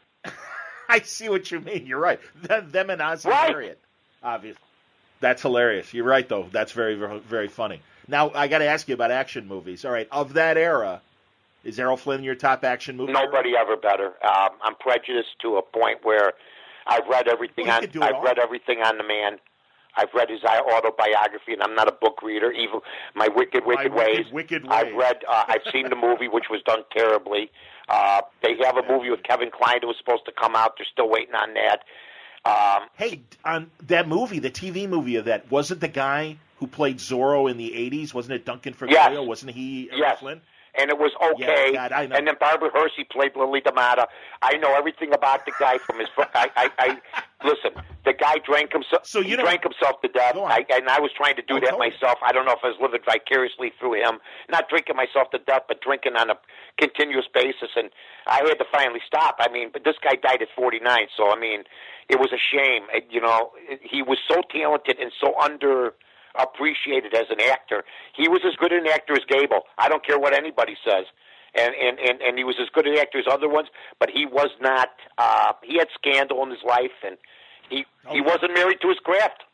Speaker 1: I see what you mean. You're right. Them, them and Ozzy
Speaker 2: Right.
Speaker 1: Harriet, obviously. That's hilarious. You're right, though. That's very, very, very funny. Now, I got to ask you about action movies. All right, of that era, is Errol Flynn your top action movie?
Speaker 2: Nobody ever better. Um, I'm prejudiced to a point where I've read everything
Speaker 1: Well, you
Speaker 2: on.
Speaker 1: could do it
Speaker 2: I've
Speaker 1: all.
Speaker 2: read everything on the man. I've read his autobiography, and I'm not a book reader. Even my wicked, wicked
Speaker 1: My
Speaker 2: ways.
Speaker 1: Wicked, Wicked
Speaker 2: I've
Speaker 1: Ways.
Speaker 2: read. Uh, I've seen the movie, which was done terribly. Uh, they have a movie with Kevin Kline that was supposed to come out. They're still waiting on that. Um,
Speaker 1: Hey, on that movie, the T V movie of that, wasn't the guy who played Zorro in the eighties? Wasn't it Duncan Fegredo?
Speaker 2: Yes.
Speaker 1: Wasn't he Errol
Speaker 2: Yes.
Speaker 1: Flynn?
Speaker 2: and it was okay.
Speaker 1: Yeah, God, I know.
Speaker 2: And then Barbara Hershey played Lily DeMata. I know everything about the guy from his. I, I, I listen. The guy drank himself.
Speaker 1: So you
Speaker 2: he
Speaker 1: don't-
Speaker 2: drank himself to death.
Speaker 1: Go on.
Speaker 2: I, and I was trying to do
Speaker 1: Oh,
Speaker 2: that
Speaker 1: totally.
Speaker 2: myself. I don't know if I was living vicariously through him, not drinking myself to death, but drinking on a continuous basis. And I had to finally stop. I mean, but this guy died at forty-nine. So I mean, it was a shame. It- You know, it- he was so talented and so under. appreciated as an actor. He was as good an actor as Gable. I don't care what anybody says. And and, and, and he was as good an actor as other ones, but he was not uh he had scandal in his life, and he he
Speaker 1: Okay.
Speaker 2: wasn't married to his craft.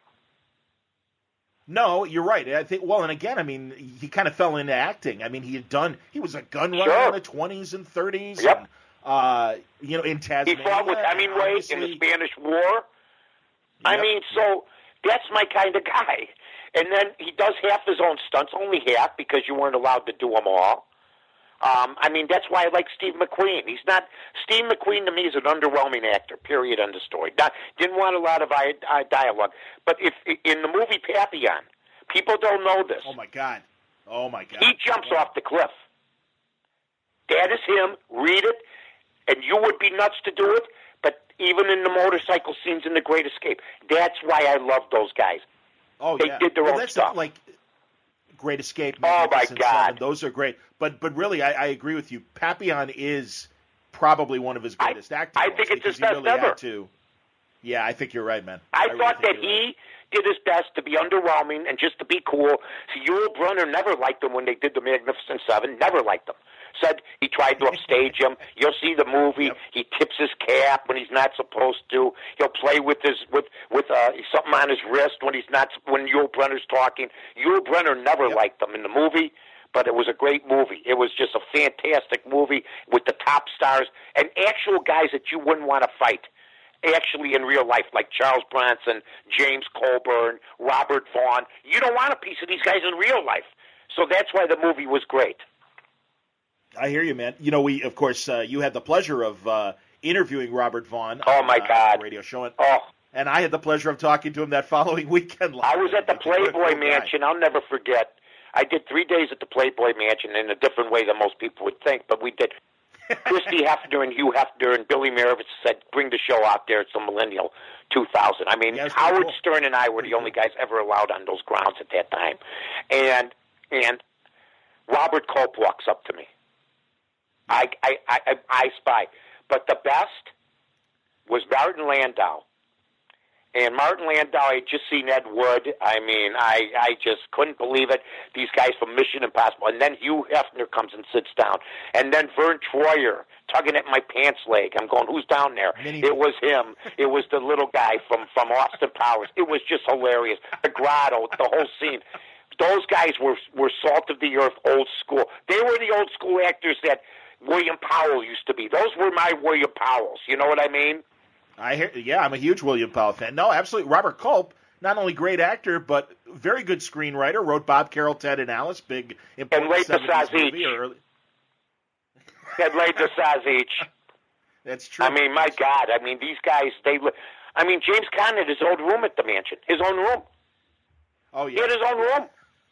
Speaker 1: No, you're right. I think. Well, and again, I mean, he kind of fell into acting. I mean, he had done. He was a gun runner
Speaker 2: Sure.
Speaker 1: in the twenties and thirties.
Speaker 2: Yep.
Speaker 1: And, uh, you know, in
Speaker 2: He
Speaker 1: Tasmania.
Speaker 2: fought with Hemingway in the
Speaker 1: obviously-
Speaker 2: Spanish War. I
Speaker 1: Yep.
Speaker 2: mean, so that's my kind of guy. And then he does half his own stunts, only half because you weren't allowed to do them all. Um, I mean, that's why I like Steve McQueen. He's not Steve McQueen to me is an underwhelming actor. Period. End of story. Not, didn't want a lot of I, I dialogue. But if in the movie Papillon, people don't know this.
Speaker 1: Oh my God! Oh my God!
Speaker 2: He jumps
Speaker 1: yeah.
Speaker 2: off the cliff. That is him. Read it, and you would be nuts to do it. But even in the motorcycle scenes in The Great Escape, that's why I love those guys.
Speaker 1: Oh
Speaker 2: they
Speaker 1: yeah,
Speaker 2: did their
Speaker 1: well,
Speaker 2: own
Speaker 1: that's
Speaker 2: stuff.
Speaker 1: Like Great Escape.
Speaker 2: Oh my
Speaker 1: God,
Speaker 2: God,
Speaker 1: those are great. But but really, I, I agree with you. Papillon is probably one of his greatest
Speaker 2: I,
Speaker 1: acting.
Speaker 2: I think it's his best
Speaker 1: really
Speaker 2: ever.
Speaker 1: To, yeah, I think you're right, man.
Speaker 2: I,
Speaker 1: I really
Speaker 2: thought that
Speaker 1: right.
Speaker 2: he did his best to be underwhelming and just to be cool. See, Yul Brynner never liked him when they did the Magnificent Seven. Never liked him. Said he tried to upstage him. You'll see the movie.
Speaker 1: Yep.
Speaker 2: He tips his cap when he's not supposed to. He'll play with his with with uh, something on his wrist when he's not when Yul Brynner's talking. Yul Brynner never
Speaker 1: Yep.
Speaker 2: liked him in the movie, but it was a great movie. It was just a fantastic movie with the top stars and actual guys that you wouldn't want to fight. Actually, in real life, like Charles Bronson, James Coburn, Robert Vaughn. You don't want a piece of these guys in real life. So that's why the movie was great.
Speaker 1: I hear you, man. You know, we of course uh, you had the pleasure of uh, interviewing Robert Vaughn.
Speaker 2: Oh
Speaker 1: on,
Speaker 2: my
Speaker 1: uh,
Speaker 2: God,
Speaker 1: on the radio show, and,
Speaker 2: oh,
Speaker 1: and I had the pleasure of talking to him that following weekend.
Speaker 2: I was at the Playboy Mansion. I'll never forget. I did three days at the Playboy Mansion in a different way than most people would think, but we did. Christy Hefner and Hugh Hefner and Billy Maravich said, bring the show out there. It's the Millennial two thousand. I mean,
Speaker 1: yeah,
Speaker 2: Howard
Speaker 1: cool.
Speaker 2: Stern and I were the only guys ever allowed on those grounds at that time. And and Robert Culp walks up to me. I, I, I, I spy. But the best was Martin Landau. And Martin Landau, I had just seen Ed Wood. I mean, I, I just couldn't believe it. These guys from Mission Impossible. And then Hugh Hefner comes and sits down. And then Vern Troyer tugging at my pants leg. I'm going, who's down there?
Speaker 1: Mini-
Speaker 2: It was him. It was the little guy from, from Austin Powers. It was just hilarious. The grotto, the whole scene. Those guys were, were salt of the earth, old school. They were the old school actors that William Powell used to be. Those were my William Powells. You know what I mean?
Speaker 1: I hear, yeah, I'm a huge William Powell fan. No, absolutely. Robert Culp, not only great actor, but very good screenwriter. Wrote Bob Carroll, Ted and Alice, big important
Speaker 2: And laid the
Speaker 1: seventies movie.
Speaker 2: sausage.
Speaker 1: Early...
Speaker 2: And laid the sausage.
Speaker 1: That's true.
Speaker 2: I mean, my God. I mean, these guys, they. I mean, James Caan had his own room at the mansion. His own room.
Speaker 1: Oh, yeah.
Speaker 2: He had his own room.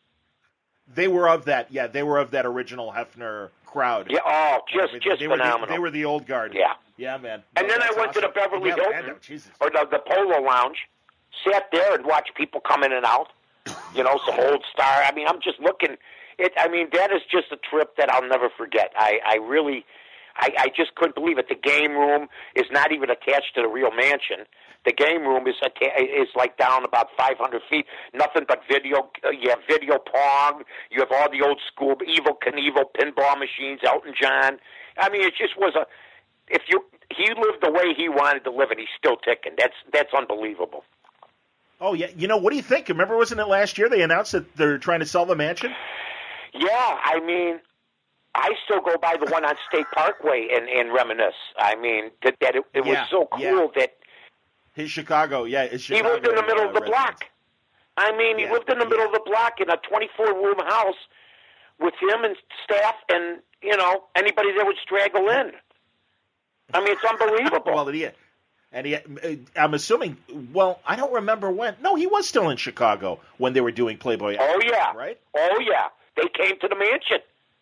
Speaker 1: They were of that, yeah, they were of that original Hefner crowd.
Speaker 2: Yeah, oh, just,
Speaker 1: they,
Speaker 2: just
Speaker 1: they were
Speaker 2: phenomenal.
Speaker 1: The, they were the old guard.
Speaker 2: Yeah.
Speaker 1: Yeah, man.
Speaker 2: And
Speaker 1: No,
Speaker 2: then I
Speaker 1: that's
Speaker 2: went to the
Speaker 1: awesome.
Speaker 2: Beverly
Speaker 1: Yeah,
Speaker 2: Hilton,
Speaker 1: man, Jesus.
Speaker 2: or the, the Polo Lounge, sat there and watched people come in and out. You know, some old star. I mean, I'm just looking. It. I mean, that is just a trip that I'll never forget. I, I really, I, I just couldn't believe it. The game room is not even attached to the real mansion. The game room is atta- is like down about five hundred feet. Nothing but video. Uh, you have video pong. You have all the old school Evil Knievel pinball machines. Elton John. I mean, it just was a. If you he lived the way he wanted to live, and he's still ticking. That's that's unbelievable.
Speaker 1: Oh, yeah. You know, what do you think? Remember, wasn't it last year they announced that they're trying to sell the mansion?
Speaker 2: Yeah, I mean, I still go by the one on State Parkway and, and reminisce. I mean, that, that it, it
Speaker 1: Yeah,
Speaker 2: was so cool
Speaker 1: yeah.
Speaker 2: that
Speaker 1: His Chicago, yeah. His
Speaker 2: he
Speaker 1: Chicago,
Speaker 2: lived in the middle of the
Speaker 1: uh,
Speaker 2: block. I mean, he
Speaker 1: Yeah,
Speaker 2: lived in the middle
Speaker 1: yeah.
Speaker 2: of the block in a twenty-four room house with him and staff and, you know, anybody that would straggle in. I mean, it's unbelievable.
Speaker 1: Well, yeah. And he, I'm assuming, well, I don't remember when. No, he was still in Chicago when they were doing Playboy.
Speaker 2: Oh, yeah.
Speaker 1: Right?
Speaker 2: Oh, yeah. They came to the mansion.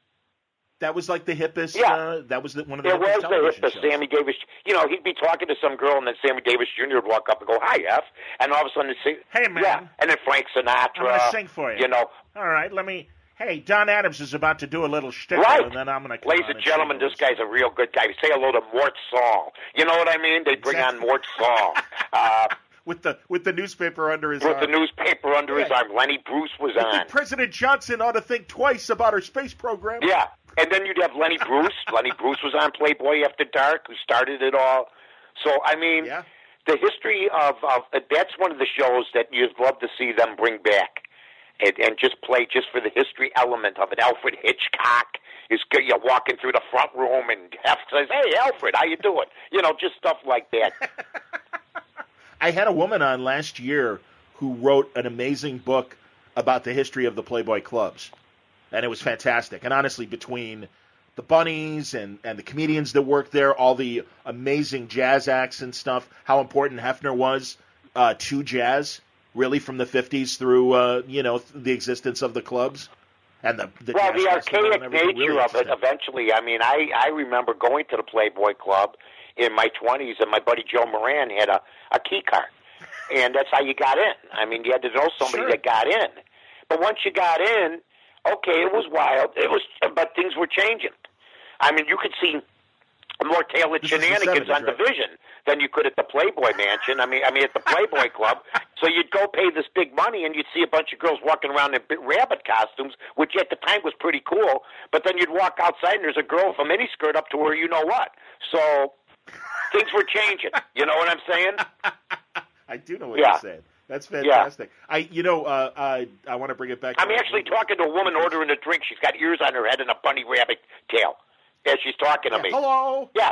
Speaker 1: That was like the hippest,
Speaker 2: Yeah.
Speaker 1: uh, that was the, one of the
Speaker 2: There was
Speaker 1: hippest
Speaker 2: the
Speaker 1: television
Speaker 2: hippest
Speaker 1: shows.
Speaker 2: Sammy Davis. You know, he'd be talking to some girl, and then Sammy Davis Junior would walk up and go, "Hi, F," and all of a sudden, he'd say,
Speaker 1: Hey, man.
Speaker 2: yeah, and then Frank Sinatra.
Speaker 1: I'm going to sing for you.
Speaker 2: You know,
Speaker 1: All right, let me, hey, Don Adams is about to do a little shtickle,
Speaker 2: right?
Speaker 1: and then I'm going to
Speaker 2: Ladies and gentlemen, this guy's a real good guy. Say hello to Mort Saul. You know what I mean? They bring
Speaker 1: Exactly.
Speaker 2: on Mort Saul. Uh,
Speaker 1: With the, with the newspaper under his
Speaker 2: with
Speaker 1: arm.
Speaker 2: the newspaper under his
Speaker 1: Yeah.
Speaker 2: arm. Lenny Bruce was
Speaker 1: I think
Speaker 2: on.
Speaker 1: President Johnson ought to think twice about our space program.
Speaker 2: Yeah. And then you'd have Lenny Bruce. Lenny Bruce was on Playboy After Dark, who started it all. So, I mean,
Speaker 1: Yeah.
Speaker 2: the history of, of that's one of the shows that you'd love to see them bring back and, and just play just for the history element of it. Alfred Hitchcock is good. You're walking through the front room and Hef says, "Hey, Alfred, how you doing?" You know, just stuff like that.
Speaker 1: I had a woman on last year who wrote an amazing book about the history of the Playboy clubs, and it was fantastic. And honestly, between the bunnies and, and the comedians that worked there, all the amazing jazz acts and stuff, how important Hefner was uh, to jazz, really from the fifties through, uh, you know, the existence of the clubs. And the, the
Speaker 2: well, the
Speaker 1: archaic
Speaker 2: nature
Speaker 1: really
Speaker 2: of it, eventually, I mean, I, I remember going to the Playboy Club in my twenties, and my buddy Joe Moran had a, a key card. And that's how you got in. I mean, you had to know somebody
Speaker 1: Sure.
Speaker 2: that got in. But once you got in, okay, it was wild. It was, but things were changing. I mean, you could see more tailored
Speaker 1: This is the
Speaker 2: shenanigans
Speaker 1: seventies,
Speaker 2: on
Speaker 1: right?
Speaker 2: Division than you could at the Playboy Mansion. I mean, I mean at the Playboy Club. So you'd go pay this big money, and you'd see a bunch of girls walking around in big rabbit costumes, which at the time was pretty cool. But then you'd walk outside, and there's a girl with a miniskirt up to her, you know what? So things were changing. You know what I'm saying?
Speaker 1: I do know what
Speaker 2: Yeah.
Speaker 1: you're saying. That's fantastic. Yeah. I, you know, uh, I I want to bring it back. To
Speaker 2: I'm actually talking to a woman ordering a drink. She's got ears on her head and a bunny rabbit tail as she's talking to
Speaker 1: yeah,
Speaker 2: me.
Speaker 1: Hello.
Speaker 2: Yeah.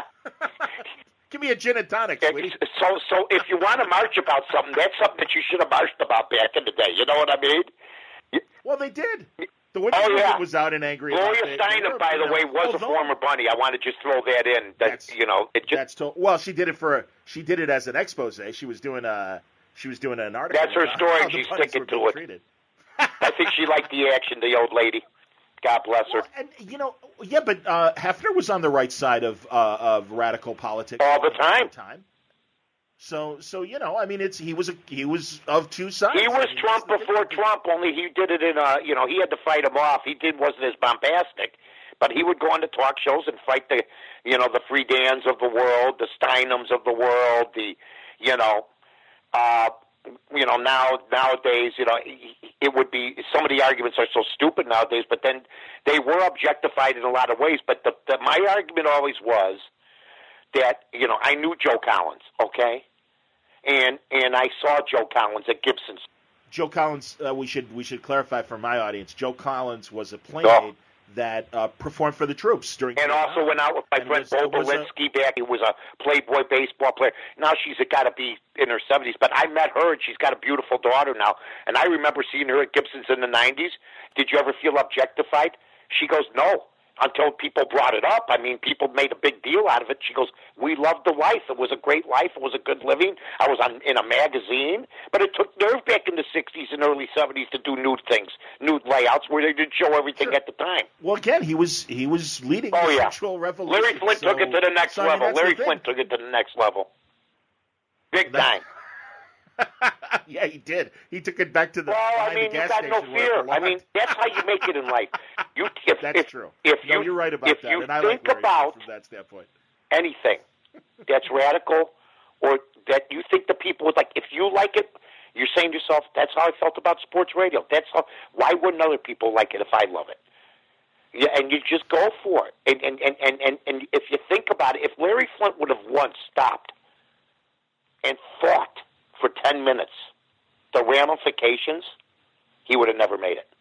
Speaker 1: Give me a gin and tonic, sweetie.
Speaker 2: So, so if you want to march about something, that's something that you should have marched about back in the day. You know what I mean?
Speaker 1: Well, they did. The women
Speaker 2: oh, yeah.
Speaker 1: was out and angry.
Speaker 2: Gloria
Speaker 1: about
Speaker 2: Steinem, by the way, was
Speaker 1: oh,
Speaker 2: a
Speaker 1: no.
Speaker 2: former bunny. I want to just throw that in. That
Speaker 1: That's,
Speaker 2: you know, it just
Speaker 1: that's to, well, she did it for she did it as an expose. She was doing a she was doing an article.
Speaker 2: That's her
Speaker 1: about
Speaker 2: story.
Speaker 1: how the
Speaker 2: She's
Speaker 1: bunnies
Speaker 2: sticking
Speaker 1: were
Speaker 2: to
Speaker 1: being
Speaker 2: it.
Speaker 1: treated.
Speaker 2: I think she liked the action, the old lady. God bless her.
Speaker 1: Well, and you know, yeah, but uh, Hefner was on the right side of uh, of radical politics
Speaker 2: All the time.
Speaker 1: All the time. So, so you know, I mean, it's he was a, he was of two sides.
Speaker 2: He was
Speaker 1: I mean,
Speaker 2: Trump
Speaker 1: that's the
Speaker 2: before
Speaker 1: difference.
Speaker 2: Trump, only he did it in a, you know, he had to fight him off. He did wasn't as bombastic, but he would go on to talk shows and fight the, you know, the Friedans of the world, the Steinems of the world, the, you know, uh, you know, now nowadays, you know, it would be some of the arguments are so stupid nowadays, but then they were objectified in a lot of ways. But the, the my argument always was that, you know, I knew Joe Collins, okay, and and I saw Joe Collins at Gibson's.
Speaker 1: Joe Collins, uh, we should we should clarify for my audience. Joe Collins was a playmate
Speaker 2: Oh.
Speaker 1: that uh, performed for the troops during.
Speaker 2: And also went out with my
Speaker 1: And
Speaker 2: friend
Speaker 1: was-
Speaker 2: Bo
Speaker 1: was a-
Speaker 2: Berlinski back. He was a Playboy baseball player. Now she's got to be in her seventies. But I met her, and she's got a beautiful daughter now. And I remember seeing her at Gibson's in the nineties. Did you ever feel objectified? She goes, no, until people brought it up. I mean, people made a big deal out of it. She goes, we loved the life. It was a great life. It was a good living. I was on in a magazine. But it took nerve back in the sixties and early seventies to do nude things, nude layouts where they did show everything
Speaker 1: Sure.
Speaker 2: at the time.
Speaker 1: Well, again, he was he was leading
Speaker 2: Oh,
Speaker 1: the
Speaker 2: yeah.
Speaker 1: sexual revolution.
Speaker 2: Larry Flint
Speaker 1: so,
Speaker 2: took it to the next
Speaker 1: so, I mean,
Speaker 2: level.
Speaker 1: that's the
Speaker 2: Larry
Speaker 1: thing.
Speaker 2: Flint took it to the next level. Big
Speaker 1: That-
Speaker 2: time.
Speaker 1: Yeah, he did. He took it back to the.
Speaker 2: Well, I
Speaker 1: behind
Speaker 2: mean,
Speaker 1: the
Speaker 2: you
Speaker 1: gas
Speaker 2: got no
Speaker 1: station where it
Speaker 2: fear. I
Speaker 1: belonged.
Speaker 2: mean, that's how you make it in life. You, if,
Speaker 1: That's
Speaker 2: if,
Speaker 1: true.
Speaker 2: If
Speaker 1: no,
Speaker 2: you,
Speaker 1: you're right about
Speaker 2: if
Speaker 1: that,
Speaker 2: you
Speaker 1: and I
Speaker 2: think
Speaker 1: like Larry
Speaker 2: about
Speaker 1: Flint from that standpoint.
Speaker 2: anything that's radical or that you think the people would like, if you like it, you're saying to yourself, that's how I felt about sports radio. That's how. Why wouldn't other people like it if I love it? Yeah, and you just go for it. And and, and, and, and and if you think about it, if Larry Flint would have once stopped and thought for ten minutes the ramifications, he would have never made it.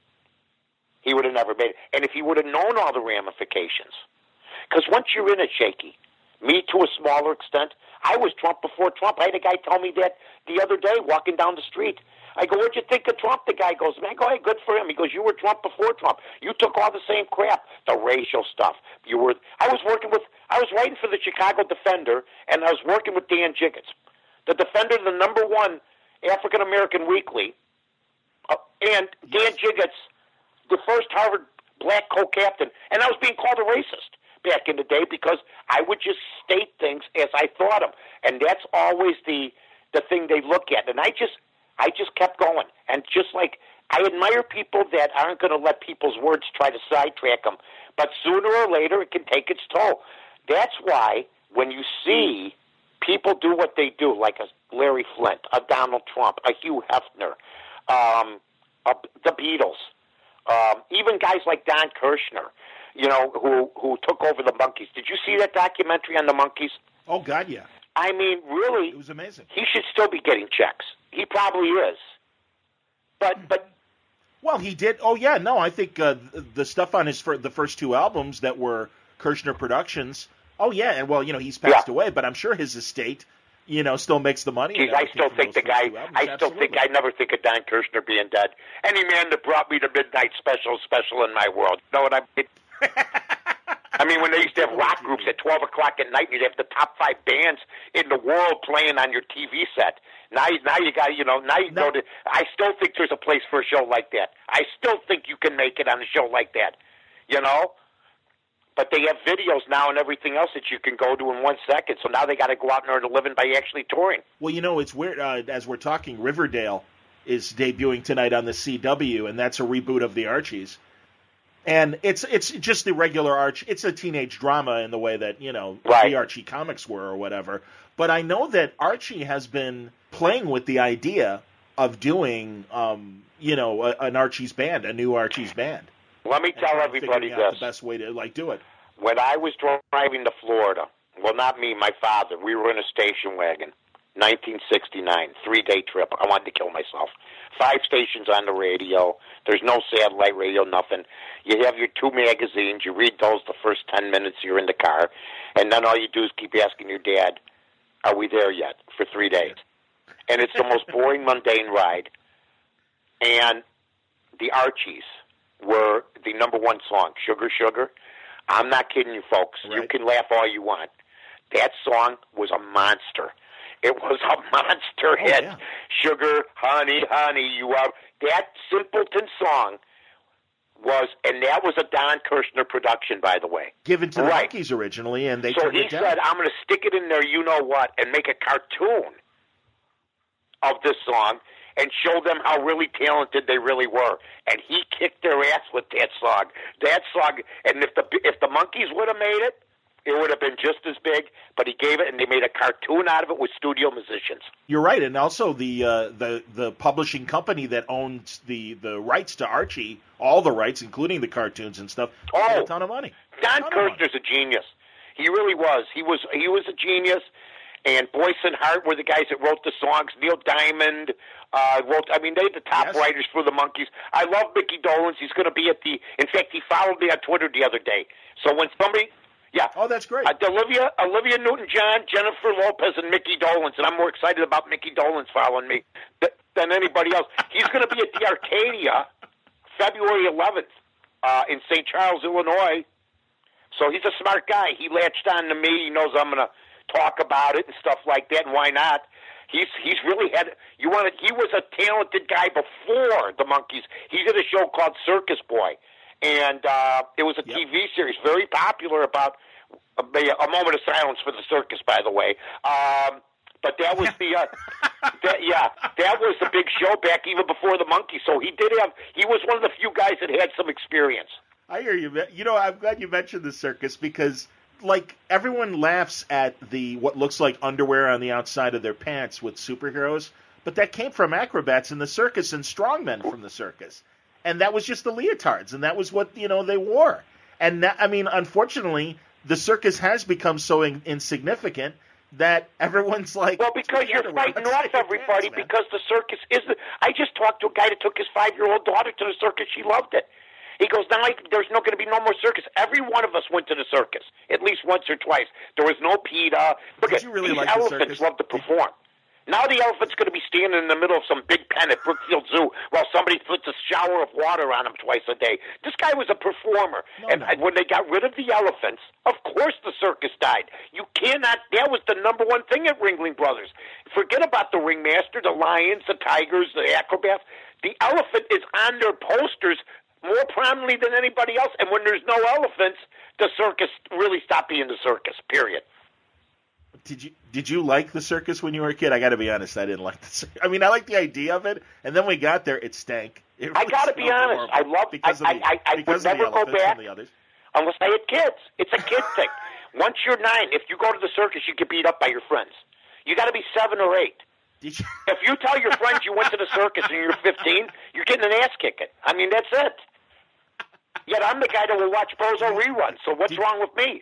Speaker 2: He would have never made it. And if he would have known all the ramifications, because once you're in it, Shaky, me to a smaller extent, I was Trump before Trump. I had a guy tell me that the other day walking down the street. I go, what'd you think of Trump? The guy goes, man, go ahead, good for him. He goes, you were Trump before Trump. You took all the same crap, the racial stuff. You were. I was working with, I was writing for the Chicago Defender, and I was working with Dan Jiggets. The Defender, the number one African-American weekly, uh, and Dan Jiggets, the first Harvard black co-captain, and I was being called a racist back in the day because I would just state things as I thought them, and that's always the the thing they look at. And I just I just kept going, and just like I admire people that aren't going to let people's words try to sidetrack them, but sooner or later it can take its toll. That's why when you see people do what they do, like a Larry Flint, a Donald Trump, a Hugh Hefner, um, a, the Beatles, um, even guys like Don Kirshner, you know, who who took over the Monkees. Did you see that documentary on the Monkees?
Speaker 1: Oh God, yeah.
Speaker 2: I mean, really,
Speaker 1: It was amazing.
Speaker 2: he should still be getting checks. He probably is. But but
Speaker 1: Well, he did. Oh yeah, no, I think uh, the, the stuff on his fir- the first two albums that were Kirshner Productions. Oh yeah, and well, you know, he's passed
Speaker 2: Yeah.
Speaker 1: away, but I'm sure his estate, you know, still makes the money.
Speaker 2: geez,
Speaker 1: and
Speaker 2: I
Speaker 1: everything
Speaker 2: still
Speaker 1: from
Speaker 2: think the
Speaker 1: those first
Speaker 2: guy.
Speaker 1: two albums.
Speaker 2: I still
Speaker 1: Absolutely.
Speaker 2: think I never think of Don Kirshner being dead. Any man that brought me the Midnight Special, special in my world. Know what I mean? I mean, when they used to have rock groups at twelve o'clock at night, you'd have the top five bands in the world playing on your T V set. Now, now you got, you know, now you
Speaker 1: no.
Speaker 2: go to. I still think there's a place for a show like that. I still think you can make it on a show like that. You know, but they have videos now and everything else that you can go to in one second. So now they got to go out and earn a living by actually touring.
Speaker 1: Well, you know, it's weird. Uh, as we're talking, Riverdale is debuting tonight on the C W, and that's a reboot of the Archies. And it's it's just the regular Archie. It's a teenage drama in the way that, you know,
Speaker 2: right.
Speaker 1: the Archie comics were or whatever. But I know that Archie has been playing with the idea of doing, um, you know, a, an Archie's band, a new Archie's band.
Speaker 2: Let me tell everybody
Speaker 1: this.
Speaker 2: this.
Speaker 1: The best way to, like, do it.
Speaker 2: When I was driving to Florida, well, not me, my father, we were in a station wagon, nineteen sixty-nine, three-day trip. I wanted to kill myself. Five stations on the radio. There's no satellite radio, nothing. You have your two magazines. You read those the first ten minutes you're in the car. And then all you do is keep asking your dad, are we there yet, for three days? And it's the most boring, mundane ride. And the Archies were the number one song, Sugar, Sugar. I'm not kidding you, folks. Right. You can laugh all you want. That song was a monster. It was a monster
Speaker 1: oh,
Speaker 2: hit.
Speaker 1: Yeah.
Speaker 2: Sugar, honey, honey, you are. That simpleton song was, and that was a Don Kirshner production, by the way.
Speaker 1: Given to the
Speaker 2: right.
Speaker 1: Monkees originally, and they
Speaker 2: so
Speaker 1: turned
Speaker 2: he
Speaker 1: it down.
Speaker 2: said, I'm going to stick it in there, you know what, and make a cartoon of this song and show them how really talented they really were. And he kicked their ass with that song. That song, and if the if the Monkees would have made it, it would have been just as big, but he gave it, and they made a cartoon out of it with studio musicians.
Speaker 1: You're right, and also the uh, the the publishing company that owns the, the rights to Archie, all the rights, including the cartoons and stuff,
Speaker 2: oh,
Speaker 1: got a ton of money.
Speaker 2: Don Kirshner's a genius. He really was. He was he was a genius, and Boyce and Hart were the guys that wrote the songs. Neil Diamond uh, wrote. I mean, they're the top
Speaker 1: yes.
Speaker 2: writers for the Monkees. I love Mickey Dolenz. He's going to be at the. In fact, he followed me on Twitter the other day. So when somebody. Yeah.
Speaker 1: Oh, that's great.
Speaker 2: Uh, Olivia, Olivia Newton-John, Jennifer Lopez, and Mickey Dolenz, and I'm more excited about Mickey Dolenz following me th- than anybody else. He's going to be at the Arcadia February eleventh uh, in Saint Charles, Illinois. So he's a smart guy. He latched on to me. He knows I'm going to talk about it and stuff like that, and why not? He's he's really had you want to, he was a talented guy before the Monkees. He did a show called Circus Boy. And uh, it was a yep. T V series, very popular, about a, a moment of silence for the circus, by the way. Um, but that was the, uh, that, yeah, that was the big show back even before the Monkees. So he did have, he was one of the few guys that had some experience.
Speaker 1: I hear you. You know, I'm glad you mentioned the circus because, like, everyone laughs at the what looks like underwear on the outside of their pants with superheroes, but that came from acrobats in the circus and strongmen from the circus. And that was just the leotards, and that was what, you know, they wore. And, that, I mean, unfortunately, the circus has become so in, insignificant that everyone's like...
Speaker 2: Well, because you're fighting off everybody pants, because the circus is... The, I just talked to a guy that took his five-year-old daughter to the circus. She loved it. He goes, now I, there's not going to be no more circus. Every one of us went to the circus, at least once or twice. There was no PETA. Look
Speaker 1: Did
Speaker 2: at
Speaker 1: you really
Speaker 2: these
Speaker 1: like
Speaker 2: elephants
Speaker 1: the
Speaker 2: love to perform. Now the elephant's going to be standing in the middle of some big pen at Brookfield Zoo while somebody puts a shower of water on him twice a day. This guy was a performer.
Speaker 1: No,
Speaker 2: and
Speaker 1: no.
Speaker 2: when they got rid of the elephants, of course the circus died. You cannot, that was the number one thing at Ringling Brothers. Forget about the ringmaster, the lions, the tigers, the acrobats. The elephant is on their posters more prominently than anybody else. And when there's no elephants, the circus really stopped being the circus, period.
Speaker 1: Did you did you like the circus when you were a kid? I got to be honest, I didn't like the circus. I mean, I liked the idea of it, and then we got there, it stank. It
Speaker 2: I got to be honest, I love
Speaker 1: because
Speaker 2: I,
Speaker 1: of the,
Speaker 2: I, I, I would never go back unless I had kids. It's a kid thing. Once you're nine, if you go to the circus, you get beat up by your friends. You got to be seven or eight.
Speaker 1: Did you?
Speaker 2: If you tell your friends you went to the circus and you're fifteen, you're getting an ass kicking. I mean, that's it. Yet I'm the guy that will watch Bozo reruns. So what's
Speaker 1: Did,
Speaker 2: wrong with me?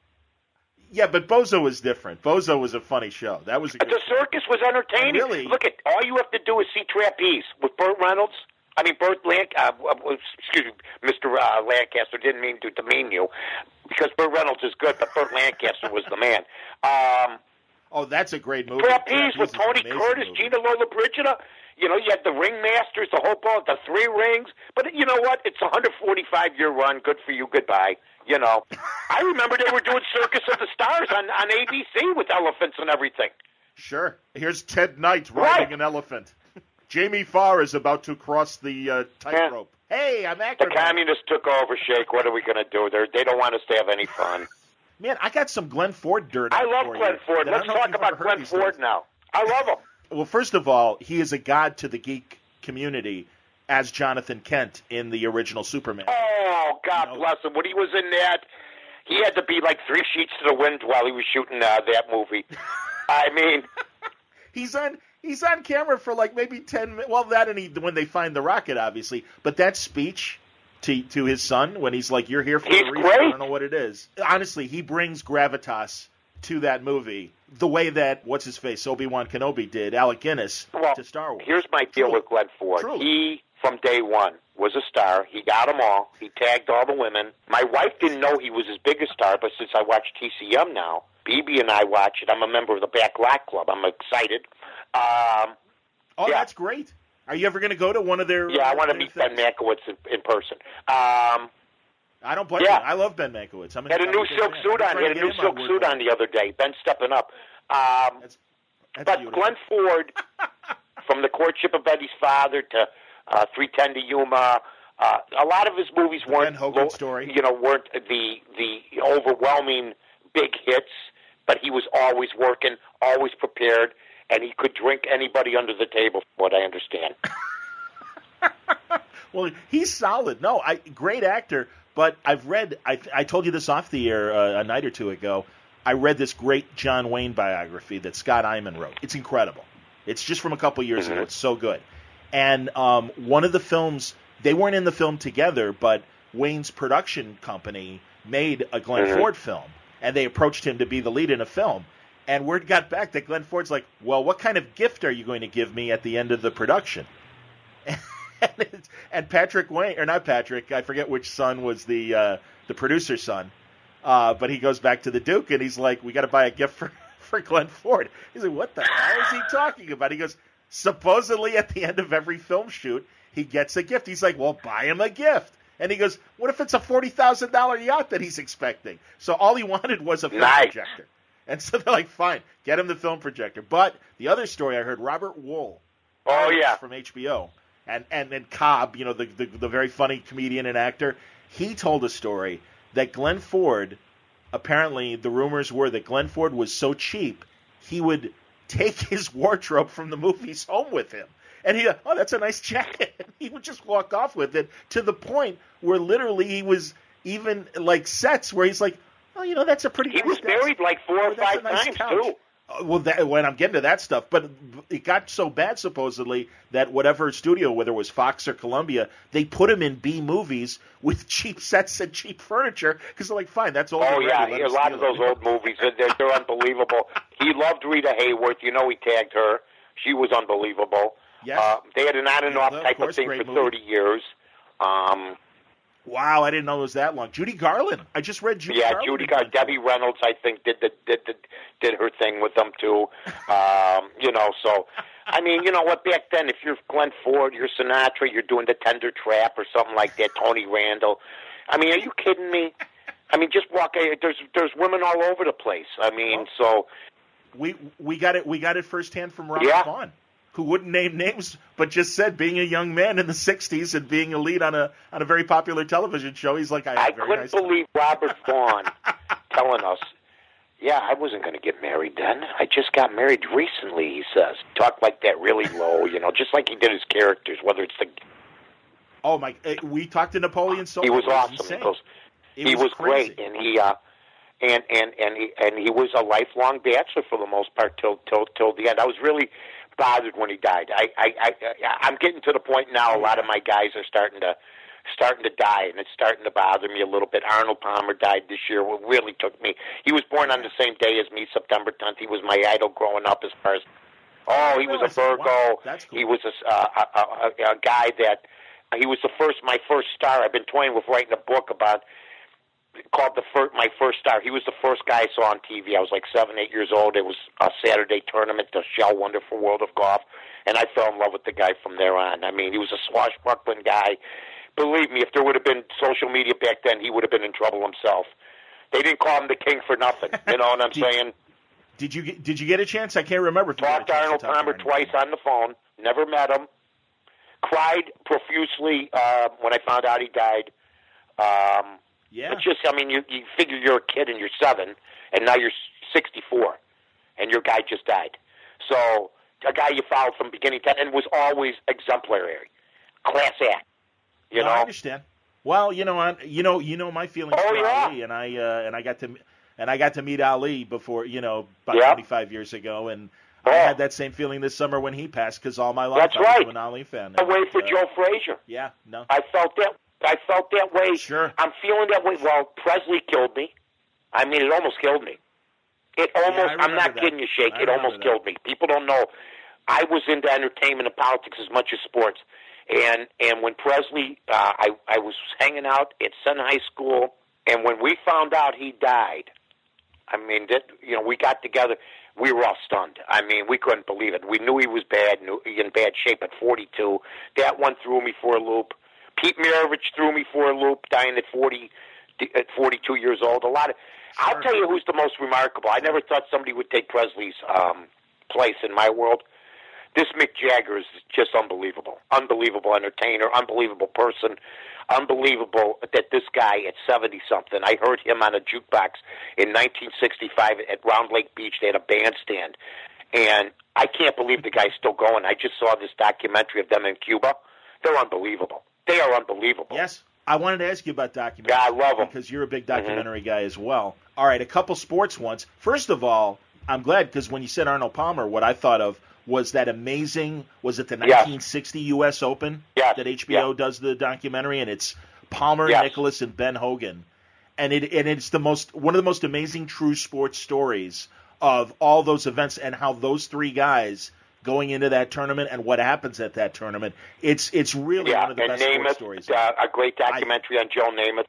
Speaker 1: Yeah, but Bozo was different. Bozo was a funny show. That was a good
Speaker 2: the circus was entertaining.
Speaker 1: Oh, really?
Speaker 2: Look at all you have to do is see Trapeze with Burt Reynolds. I mean, Burt Lanc. Uh, excuse me, Mister Uh, Lancaster. Didn't mean to demean you, because Burt Reynolds is good, but Burt Lancaster was the man. Um,
Speaker 1: oh, that's a great movie.
Speaker 2: Trapeze with Tony Curtis,
Speaker 1: movie.
Speaker 2: Gina Lollobrigida. You know, you had the Ringmasters, the whole ball, the three rings. But you know what? It's a one hundred forty-five year run. Good for you. Goodbye. You know, I remember they were doing Circus of the Stars on, on A B C with elephants and everything.
Speaker 1: Sure. Here's Ted Knight riding
Speaker 2: Right.
Speaker 1: an elephant. Jamie Farr is about to cross the uh, tightrope. Yeah. Hey, I'm
Speaker 2: The
Speaker 1: Ackerman.
Speaker 2: communists took over, Shake. What are we going to do? They're, they don't want us to have any fun.
Speaker 1: Man, I got some Glenn Ford dirt.
Speaker 2: I
Speaker 1: on
Speaker 2: love
Speaker 1: for
Speaker 2: Glenn
Speaker 1: you
Speaker 2: Ford.
Speaker 1: that I
Speaker 2: Let's
Speaker 1: don't know if
Speaker 2: talk
Speaker 1: you've
Speaker 2: about
Speaker 1: ever heard
Speaker 2: Glenn
Speaker 1: these
Speaker 2: Ford
Speaker 1: days.
Speaker 2: now. I love him.
Speaker 1: Well, first of all, he is a god to the geek community as Jonathan Kent in the original Superman.
Speaker 2: Oh, God
Speaker 1: You know-
Speaker 2: bless him. When he was in that, he had to be like three sheets to the wind while he was shooting uh, that movie. I mean,
Speaker 1: He's on he's on camera for like maybe ten minutes. Well, that and he, when they find the rocket, obviously. But that speech to to his son when he's like, "You're here for
Speaker 2: He's
Speaker 1: a reason."
Speaker 2: great.
Speaker 1: I don't know what it is. Honestly, he brings gravitas to that movie the way that what's his face Obi-Wan Kenobi did Alec Guinness
Speaker 2: well,
Speaker 1: to Star Wars.
Speaker 2: here's my deal
Speaker 1: Truly.
Speaker 2: with Glenn Ford.
Speaker 1: Truly.
Speaker 2: He, from day one, was a star. He got them all. He tagged all the women. My wife didn't know he was as big a star, but since I watch T C M now, B B and I watch it. I'm a member of the Back Lot Club. I'm excited. Um,
Speaker 1: Oh,
Speaker 2: yeah.
Speaker 1: that's great. Are you ever going to go to one of their?
Speaker 2: yeah, I
Speaker 1: uh,
Speaker 2: want to
Speaker 1: their
Speaker 2: meet Ben
Speaker 1: things?
Speaker 2: Mankiewicz in, in person. Um,
Speaker 1: I don't blame
Speaker 2: Yeah.
Speaker 1: you. I love Ben Mankiewicz. I'm
Speaker 2: had a
Speaker 1: I'm
Speaker 2: new
Speaker 1: big
Speaker 2: silk
Speaker 1: fan.
Speaker 2: suit
Speaker 1: I'm
Speaker 2: on. He
Speaker 1: trying
Speaker 2: had
Speaker 1: to
Speaker 2: a new
Speaker 1: get him
Speaker 2: silk
Speaker 1: Word
Speaker 2: suit
Speaker 1: War.
Speaker 2: on the other day. Ben stepping up. Um,
Speaker 1: That's, that's
Speaker 2: but
Speaker 1: beautiful.
Speaker 2: Glenn Ford, from The Courtship of Eddie's Father to uh, three ten to Yuma, uh, a lot of his movies
Speaker 1: The
Speaker 2: weren't
Speaker 1: Ben Hogan
Speaker 2: lo-
Speaker 1: story.
Speaker 2: You know, weren't the the overwhelming big hits, but he was always working, always prepared, and he could drink anybody under the table. From what I understand.
Speaker 1: Well, he's solid. No, I great actor. But I've read. I I told you this off the air uh, a night or two ago. I read this great John Wayne biography that Scott Iman wrote. It's incredible. It's just from a couple years
Speaker 2: Mm-hmm.
Speaker 1: ago. It's so good. And um, one of the films, they weren't in the film together, but Wayne's production company made a Glenn
Speaker 2: Mhm.
Speaker 1: Ford film, and they approached him to be the lead in a film. And word got back that Glenn Ford's like, well, what kind of gift are you going to give me at the end of the production? and, it's, and Patrick Wayne, or not Patrick, I forget which son was the uh, the producer's son, uh, but he goes back to the Duke, and he's like, we got to buy a gift for, for Glenn Ford. He's like, what the hell is he talking about? He goes, supposedly at the end of every film shoot, he gets a gift. He's like, well, buy him a gift. And he goes, what if it's a forty thousand dollars yacht that he's expecting? So all he wanted was a film
Speaker 2: Nice.
Speaker 1: projector. And so they're like, fine, get him the film projector. But the other story I heard, Robert Wool,
Speaker 2: Oh yeah.
Speaker 1: from H B O, and and then Cobb, you know, the, the the very funny comedian and actor, he told a story that Glenn Ford, apparently the rumors were that Glenn Ford was so cheap, he would take his wardrobe from the movies home with him. And he, oh, that's a nice jacket. And he would just walk off with it to the point where literally he was even like sets where he's like, oh, you know, that's a pretty
Speaker 2: He
Speaker 1: nice
Speaker 2: was
Speaker 1: desk.
Speaker 2: married like four
Speaker 1: Oh,
Speaker 2: or
Speaker 1: that's a
Speaker 2: five
Speaker 1: nice
Speaker 2: times
Speaker 1: couch.
Speaker 2: too.
Speaker 1: Uh, Well, that, when I'm getting to that stuff, but it got so bad supposedly that whatever studio, whether it was Fox or Columbia, they put him in B movies with cheap sets and cheap furniture because they're like, fine, that's all.
Speaker 2: Oh yeah, a lot of those old movies, they're, they're unbelievable. He loved Rita Hayworth. You know, he tagged her. She was unbelievable.
Speaker 1: Yes.
Speaker 2: Uh, they had an on and
Speaker 1: Yeah,
Speaker 2: off
Speaker 1: of
Speaker 2: type
Speaker 1: course,
Speaker 2: of thing
Speaker 1: great
Speaker 2: for
Speaker 1: movie.
Speaker 2: thirty years. Um,
Speaker 1: Wow, I didn't know it was that long. Judy Garland. I just read Judy
Speaker 2: yeah,
Speaker 1: Garland.
Speaker 2: Judy
Speaker 1: in
Speaker 2: Garland,
Speaker 1: Glenn
Speaker 2: Debbie
Speaker 1: Ford.
Speaker 2: Reynolds, I think, did the, did the, did her thing with them too. Um, you know, so I mean, you know what? Back then, if you're Glenn Ford, you're Sinatra, you're doing the Tender Trap or something like that. Tony Randall. I mean, are you kidding me? I mean, just walk. There's there's women all over the place. I mean, so
Speaker 1: We we got it. We got it firsthand from Robert
Speaker 2: Yeah.
Speaker 1: Vaughn, who wouldn't name names, but just said being a young man in the sixties and being a lead on a on a very popular television show, he's like, I, had
Speaker 2: I
Speaker 1: a very
Speaker 2: couldn't
Speaker 1: nice time.
Speaker 2: believe Robert Vaughn telling us, yeah, I wasn't going to get married then. I just got married recently, he says. Talk like that really low, you know, just like he did his characters, whether it's the...
Speaker 1: Oh my! eh, We talked to Napoleon Solo.
Speaker 2: He was
Speaker 1: It
Speaker 2: awesome.
Speaker 1: insane.
Speaker 2: He, goes,
Speaker 1: It
Speaker 2: he was,
Speaker 1: crazy.
Speaker 2: great, and he... uh and and and he and he was a lifelong bachelor for the most part till till till the end. I was really bothered when he died. I I, I I'm getting to the point now. A lot of my guys are starting to starting to die, and it's starting to bother me a little bit. Arnold Palmer died this year. What really took me. He was born on the same day as me, September tenth. He was my idol growing up. As far as oh, he was a
Speaker 1: realize that.
Speaker 2: Virgo.
Speaker 1: Wow, that's cool.
Speaker 2: He was a, uh, a, a a guy that he was the first my first star. I've been toying with writing a book about. Called the first, my first star. He was the first guy I saw on T V. I was like seven, eight years old. It was a Saturday tournament, the Shell Wonderful World of Golf, and I fell in love with the guy from there on. I mean, he was a swashbuckling guy, believe me, if there would have been social media back then, he would have been in trouble himself. They didn't call him the king for nothing. You know what I'm
Speaker 1: did,
Speaker 2: saying?
Speaker 1: Did you get, did you get a chance? I can't remember. If
Speaker 2: Talked to Arnold Palmer twice on the phone. Never met him. Cried profusely uh, when I found out he died. Um,
Speaker 1: yeah.
Speaker 2: It's just, I mean, you, you figure you're a kid and you're seven, and now you're sixty-four, and your guy just died. So a guy you followed from beginning to end and was always exemplary, class act. You
Speaker 1: no,
Speaker 2: know,
Speaker 1: I understand. Well, you know, I, you know, you know my feelings
Speaker 2: oh,
Speaker 1: for
Speaker 2: yeah.
Speaker 1: Ali, and I uh, and I got to and I got to meet Ali before, you know, about
Speaker 2: yep.
Speaker 1: twenty-five years ago, and
Speaker 2: oh.
Speaker 1: I had that same feeling this summer when he passed because all my life
Speaker 2: That's
Speaker 1: I was
Speaker 2: right.
Speaker 1: an Ali fan.
Speaker 2: I wait for
Speaker 1: uh,
Speaker 2: Joe Frazier.
Speaker 1: Yeah, no,
Speaker 2: I felt that. I felt that way.
Speaker 1: Sure,
Speaker 2: I'm feeling that way. Well, Presley killed me. I mean, it almost killed me. It almost.
Speaker 1: Yeah,
Speaker 2: I'm not
Speaker 1: that.
Speaker 2: kidding you, Shake.
Speaker 1: I
Speaker 2: It almost
Speaker 1: that.
Speaker 2: killed me. People don't know. I was into entertainment and politics as much as sports. And and when Presley, uh, I I was hanging out at Sun High School, and when we found out he died, I mean, that you know, we got together, we were all stunned. I mean, we couldn't believe it. We knew he was bad, knew in bad shape at forty-two. That one threw me for a loop. Pete Maravich threw me for a loop, dying at forty, at forty-two years old. A lot of, sure. I'll tell you who's the most remarkable. I never thought somebody would take Presley's um, place in my world. This Mick Jagger is just unbelievable. Unbelievable entertainer, unbelievable person, unbelievable that this guy at seventy-something, I heard him on a jukebox in nineteen sixty-five at Round Lake Beach. They had a bandstand, and I can't believe the guy's still going. I just saw this documentary of them in Cuba. They're unbelievable. They are unbelievable.
Speaker 1: Yes. I wanted to ask you about documentaries.
Speaker 2: Yeah, I love them.
Speaker 1: Because you're a big documentary mm-hmm. guy as well. All right, a couple sports ones. First of all, I'm glad because when you said Arnold Palmer, what I thought of was that amazing, was it the nineteen sixty yes. U S Open
Speaker 2: yes.
Speaker 1: that H B O
Speaker 2: yes.
Speaker 1: does the documentary, and it's Palmer,
Speaker 2: yes.
Speaker 1: Nicklaus, and Ben Hogan. And it and it's the most one of the most amazing true sports stories of all those events and how those three guys going into that tournament and what happens at that tournament. It's it's really
Speaker 2: yeah,
Speaker 1: one of the
Speaker 2: and
Speaker 1: best
Speaker 2: Namath,
Speaker 1: sports stories.
Speaker 2: Uh, a great documentary I, on Joe Namath.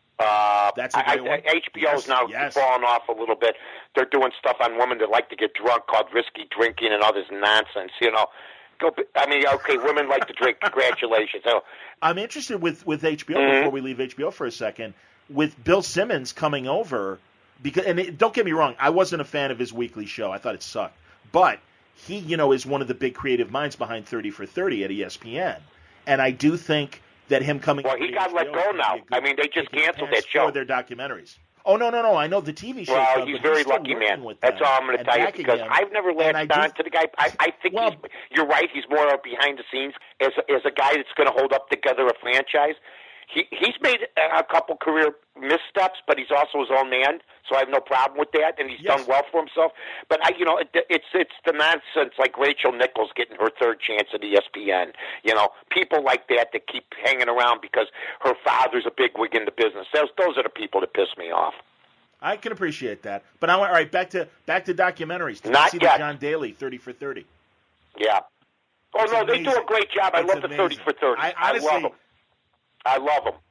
Speaker 2: Uh,
Speaker 1: That's a great
Speaker 2: I,
Speaker 1: one.
Speaker 2: H B O's
Speaker 1: yes,
Speaker 2: now
Speaker 1: yes.
Speaker 2: falling off a little bit. They're doing stuff on women that like to get drunk called risky drinking and all this nonsense. You know, go. I mean, okay, women like to drink. Congratulations. So,
Speaker 1: I'm interested with with H B O
Speaker 2: mm-hmm.
Speaker 1: before we leave H B O for a second. With Bill Simmons coming over, because and it, don't get me wrong, I wasn't a fan of his weekly show. I thought it sucked, but he, you know, is one of the big creative minds behind thirty for thirty at E S P N, and I do think that him coming.
Speaker 2: Well, he got
Speaker 1: H B O
Speaker 2: let go now. I mean, they just canceled that show.
Speaker 1: For their documentaries. Oh no, no, no! I know the T V show.
Speaker 2: Well,
Speaker 1: stuff,
Speaker 2: he's
Speaker 1: but
Speaker 2: very
Speaker 1: he's still
Speaker 2: lucky, man.
Speaker 1: with
Speaker 2: That's
Speaker 1: them
Speaker 2: all I'm going to
Speaker 1: and
Speaker 2: tell you
Speaker 1: backing
Speaker 2: because
Speaker 1: him.
Speaker 2: I've never latched
Speaker 1: do,
Speaker 2: on to the guy. I, I think
Speaker 1: well,
Speaker 2: he's, you're right. He's more behind the scenes as as a guy that's going to hold up together a franchise. He he's made a couple career missteps, but he's also his own man, so I have no problem with that, and he's
Speaker 1: yes.
Speaker 2: done well for himself. But I, you know, it, it's it's the nonsense like Rachel Nichols getting her third chance at E S P N. You know, people like that that keep hanging around because her father's a bigwig in the business. Those those are the people that piss me off.
Speaker 1: I can appreciate that, but I want all right back to back to documentaries. Did
Speaker 2: Not
Speaker 1: you see
Speaker 2: yet.
Speaker 1: the John Daly thirty for thirty?
Speaker 2: Yeah. Oh
Speaker 1: It's
Speaker 2: no,
Speaker 1: amazing.
Speaker 2: they do a great job. I
Speaker 1: It's
Speaker 2: love
Speaker 1: amazing.
Speaker 2: the thirty for thirty.
Speaker 1: I, honestly,
Speaker 2: I love them. I love them.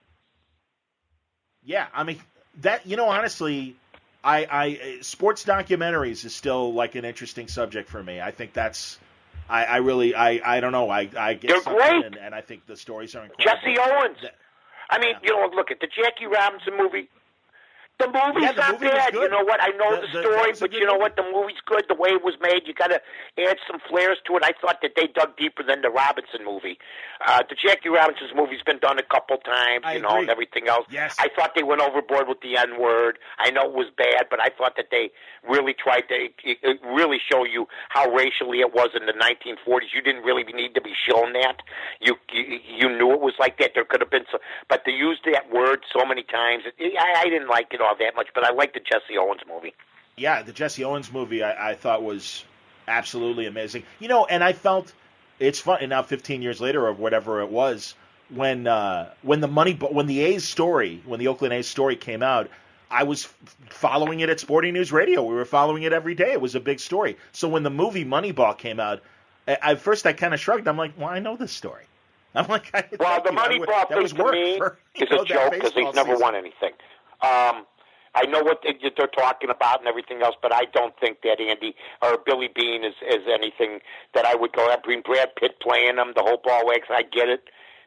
Speaker 1: Yeah, I mean that. You know, honestly, I, I sports documentaries is still like an interesting subject for me. I think that's. I, I really, I, I don't know. I, I get
Speaker 2: They're
Speaker 1: something
Speaker 2: great.
Speaker 1: And, and I think the stories are incredible.
Speaker 2: Jesse Owens.
Speaker 1: That,
Speaker 2: I mean,
Speaker 1: yeah.
Speaker 2: you know, look at the Jackie Robinson movie. The movie's
Speaker 1: Yeah, the
Speaker 2: not
Speaker 1: movie was
Speaker 2: bad.
Speaker 1: good.
Speaker 2: You know what? I know
Speaker 1: The-
Speaker 2: the,
Speaker 1: the- that
Speaker 2: story,
Speaker 1: was a
Speaker 2: but
Speaker 1: good
Speaker 2: you know
Speaker 1: movie.
Speaker 2: what? The movie's good. The way it was made, you got to add some flares to it. I thought that they dug deeper than the Robinson movie. Uh, the Jackie Robinson's movie's been done a couple times,
Speaker 1: I
Speaker 2: you know,
Speaker 1: agree.
Speaker 2: and everything else.
Speaker 1: Yes.
Speaker 2: I thought they went overboard with the N word. I know it was bad, but I thought that they really tried to it, it really show you how racially it was in the nineteen forties. You didn't really need to be shown that. You you, you knew it was like that. There could have been, so, but they used that word so many times. It, I, I didn't like it all that much, but I liked the Jesse Owens movie.
Speaker 1: Yeah, the Jesse Owens movie I, I thought was absolutely amazing. You know, and I felt it's fun. And now, fifteen years later, or whatever it was, when uh, when the money when the A's story, when the Oakland A's story came out, I was f- following it at Sporting News Radio. We were following it every day. It was a big story. So when the movie Moneyball came out, at first I kind of shrugged. I'm like, well, I know this story. I'm like, I,
Speaker 2: well, the Moneyball thing to me
Speaker 1: for,
Speaker 2: is
Speaker 1: know,
Speaker 2: a joke because he's never
Speaker 1: season.
Speaker 2: won anything. Um, I know what they, they're talking about and everything else, but I don't think that Andy or Billy Beane is, is anything that I would go. I mean, Brad Pitt playing him, the whole ball wax. I get it,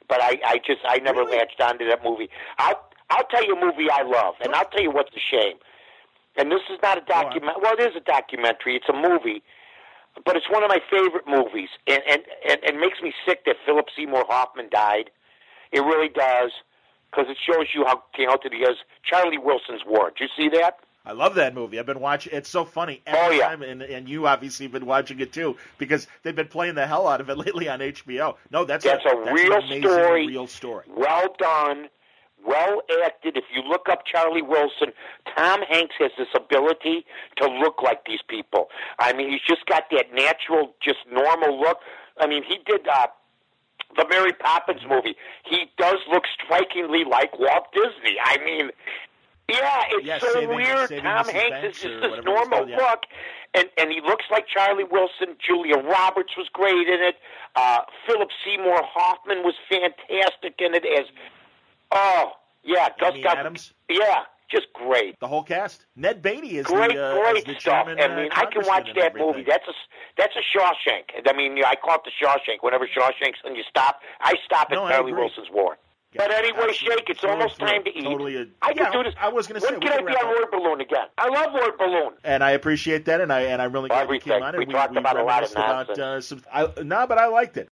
Speaker 2: but I, I just I never
Speaker 1: Really?
Speaker 2: latched onto that movie. I'll I'll tell you a movie I love, and I'll tell you what's a shame. And this is not a document. Well, it is a documentary. It's a movie, but it's one of my favorite movies, and and and it makes me sick that Philip Seymour Hoffman died. It really does, because it shows you how chaotic he is. Charlie Wilson's War. Did you see that?
Speaker 1: I love that movie. I've been watching. It's so funny every
Speaker 2: Oh, yeah.
Speaker 1: time, and, and you obviously have been watching it too because they've been playing the hell out of it lately on H B O. No, that's
Speaker 2: That's
Speaker 1: a,
Speaker 2: a
Speaker 1: that's
Speaker 2: real
Speaker 1: an amazing,
Speaker 2: story.
Speaker 1: Real story.
Speaker 2: Well done, well acted. If you look up Charlie Wilson, Tom Hanks has this ability to look like these people. I mean, he's just got that natural, just normal look. I mean, he did uh, the Mary Poppins movie. He does look strikingly like Walt Disney. I mean, yeah, it's
Speaker 1: Yeah,
Speaker 2: so
Speaker 1: Saving-
Speaker 2: weird.
Speaker 1: Saving
Speaker 2: Tom
Speaker 1: Missus
Speaker 2: Hanks
Speaker 1: Banks
Speaker 2: is just
Speaker 1: or
Speaker 2: this
Speaker 1: whatever it's
Speaker 2: normal
Speaker 1: called, yeah.
Speaker 2: look, and and he looks like Charlie Wilson. Julia Roberts was great in it. Uh, Philip Seymour Hoffman was fantastic in it as, oh, yeah, Gus
Speaker 1: Amy
Speaker 2: Gus-
Speaker 1: Adams?
Speaker 2: Yeah, just great.
Speaker 1: The whole cast. Ned Beatty is
Speaker 2: Great,
Speaker 1: the, uh,
Speaker 2: great
Speaker 1: is the
Speaker 2: stuff.
Speaker 1: chairman,
Speaker 2: I mean,
Speaker 1: uh,
Speaker 2: I can
Speaker 1: congressman
Speaker 2: watch
Speaker 1: and
Speaker 2: that
Speaker 1: everything.
Speaker 2: movie. That's a that's a Shawshank. I mean, I call it the Shawshank. Whenever Shawshank's and you stop, I stop at
Speaker 1: No, I
Speaker 2: Charlie
Speaker 1: agree.
Speaker 2: Wilson's War.
Speaker 1: Yeah,
Speaker 2: But anyway,
Speaker 1: absolutely.
Speaker 2: Shake, it's
Speaker 1: Through
Speaker 2: almost
Speaker 1: and through.
Speaker 2: time to eat.
Speaker 1: Totally a-
Speaker 2: I
Speaker 1: yeah,
Speaker 2: can do this.
Speaker 1: I was gonna say,
Speaker 2: When
Speaker 1: we
Speaker 2: can I
Speaker 1: can
Speaker 2: be
Speaker 1: wrap
Speaker 2: on
Speaker 1: up.
Speaker 2: Word Balloon again? I love Word Balloon.
Speaker 1: And I appreciate that, and I and I'm really glad you came
Speaker 2: Everything.
Speaker 1: on. And
Speaker 2: We talked about a lot of
Speaker 1: reminisced about,
Speaker 2: nonsense.
Speaker 1: uh, some. I, no, but I liked it.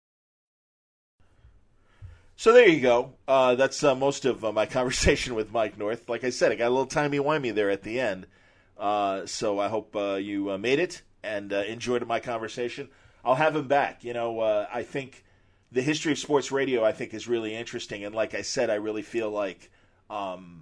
Speaker 1: So there you go. Uh, that's uh, most of uh, my conversation with Mike North. Like I said, I got a little timey-wimey there at the end. Uh, so I hope uh, you uh, made it and uh, enjoyed my conversation. I'll have him back. You know, uh, I think the history of sports radio, I think, is really interesting. And like I said, I really feel like um,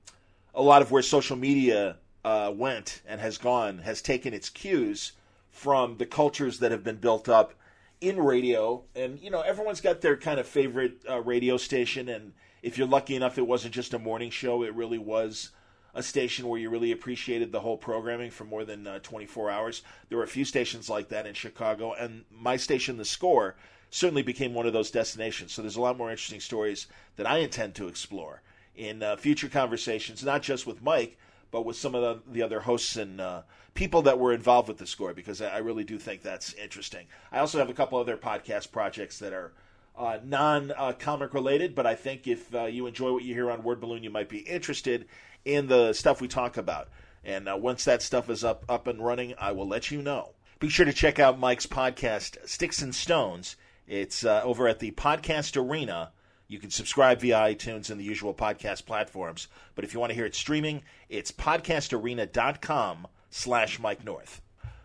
Speaker 1: a lot of where social media uh, went and has gone has taken its cues from the cultures that have been built up in radio. And, you know, everyone's got their kind of favorite uh, radio station. And if you're lucky enough, it wasn't just a morning show. It really was a station where you really appreciated the whole programming for more than uh, twenty-four hours. There were a few stations like that in Chicago. And my station, The Score, certainly became one of those destinations. So there's a lot more interesting stories that I intend to explore in uh, future conversations, not just with Mike, but with some of the, the other hosts and uh, people that were involved with The Score, because I, I really do think that's interesting. I also have a couple other podcast projects that are uh, non-comic related, but I think if uh, you enjoy what you hear on Word Balloon, you might be interested in the stuff we talk about. And uh, once that stuff is up, up and running, I will let you know. Be sure to check out Mike's podcast, Sticks and Stones. It's uh, over at the Podcast Arena. You can subscribe via iTunes and the usual podcast platforms. But if you want to hear it streaming, it's podcastarena.com slash Mike North.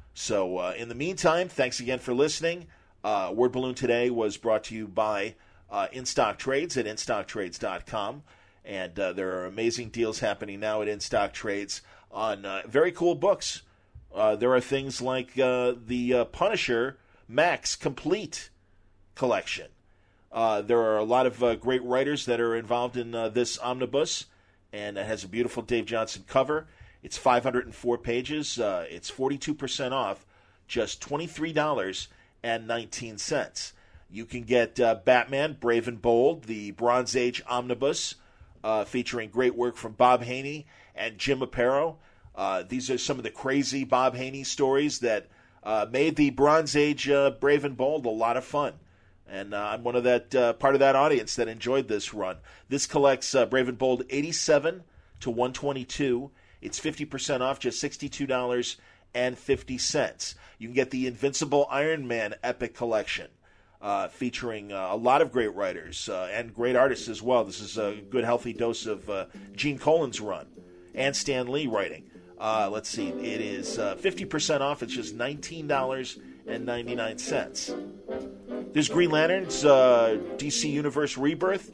Speaker 1: So uh, in the meantime, thanks again for listening. Uh, Word Balloon today was brought to you by uh, In Stock Trades at in stock trades dot com. And uh, there are amazing deals happening now at In Stock Trades on uh, very cool books. Uh, there are things like uh, the uh, Punisher Max Complete collection. Uh, there are a lot of uh, great writers that are involved in uh, this omnibus, and it has a beautiful Dave Johnson cover. It's five hundred four pages. Uh, it's forty-two percent off, just twenty-three dollars and nineteen cents. You can get uh, Batman, Brave and Bold, the Bronze Age omnibus, uh, featuring great work from Bob Haney and Jim Aparo. Uh, these are some of the crazy Bob Haney stories that uh, made the Bronze Age uh, Brave and Bold a lot of fun. And uh, I'm one of that uh, part of that audience that enjoyed this run. This collects uh, Brave and Bold eighty-seven to one twenty-two. It's fifty percent off, just sixty-two dollars and fifty cents. You can get the Invincible Iron Man Epic Collection, uh, featuring uh, a lot of great writers uh, and great artists as well. This is a good, healthy dose of uh, Gene Colan's run and Stan Lee writing. Uh, let's see, it is uh, fifty percent off. It's just nineteen dollars and ninety-nine cents. There's Green Lanterns, uh, D C Universe Rebirth,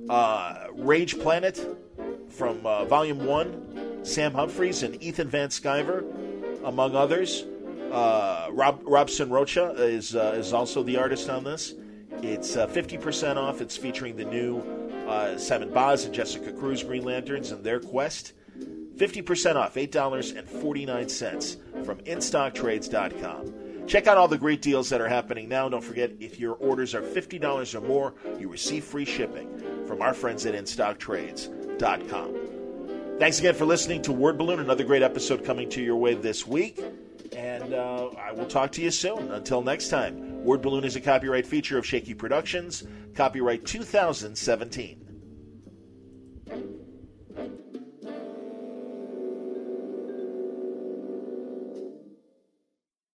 Speaker 1: uh, Rage Planet from uh, Volume one, Sam Humphries and Ethan Van Sciver, among others. Uh, Rob, Robson Rocha is uh, is also the artist on this. It's uh, fifty percent off. It's featuring the new uh, Simon Baz and Jessica Cruz Green Lanterns and their quest. fifty percent off, eight dollars and forty-nine cents from in stock trades dot com. Check out all the great deals that are happening now. Don't forget, if your orders are fifty dollars or more, you receive free shipping from our friends at in stock trades dot com. Thanks again for listening to Word Balloon, another great episode coming to your way this week. And uh, I will talk to you soon. Until next time, Word Balloon is a copyright feature of Shaky Productions, copyright two thousand seventeen.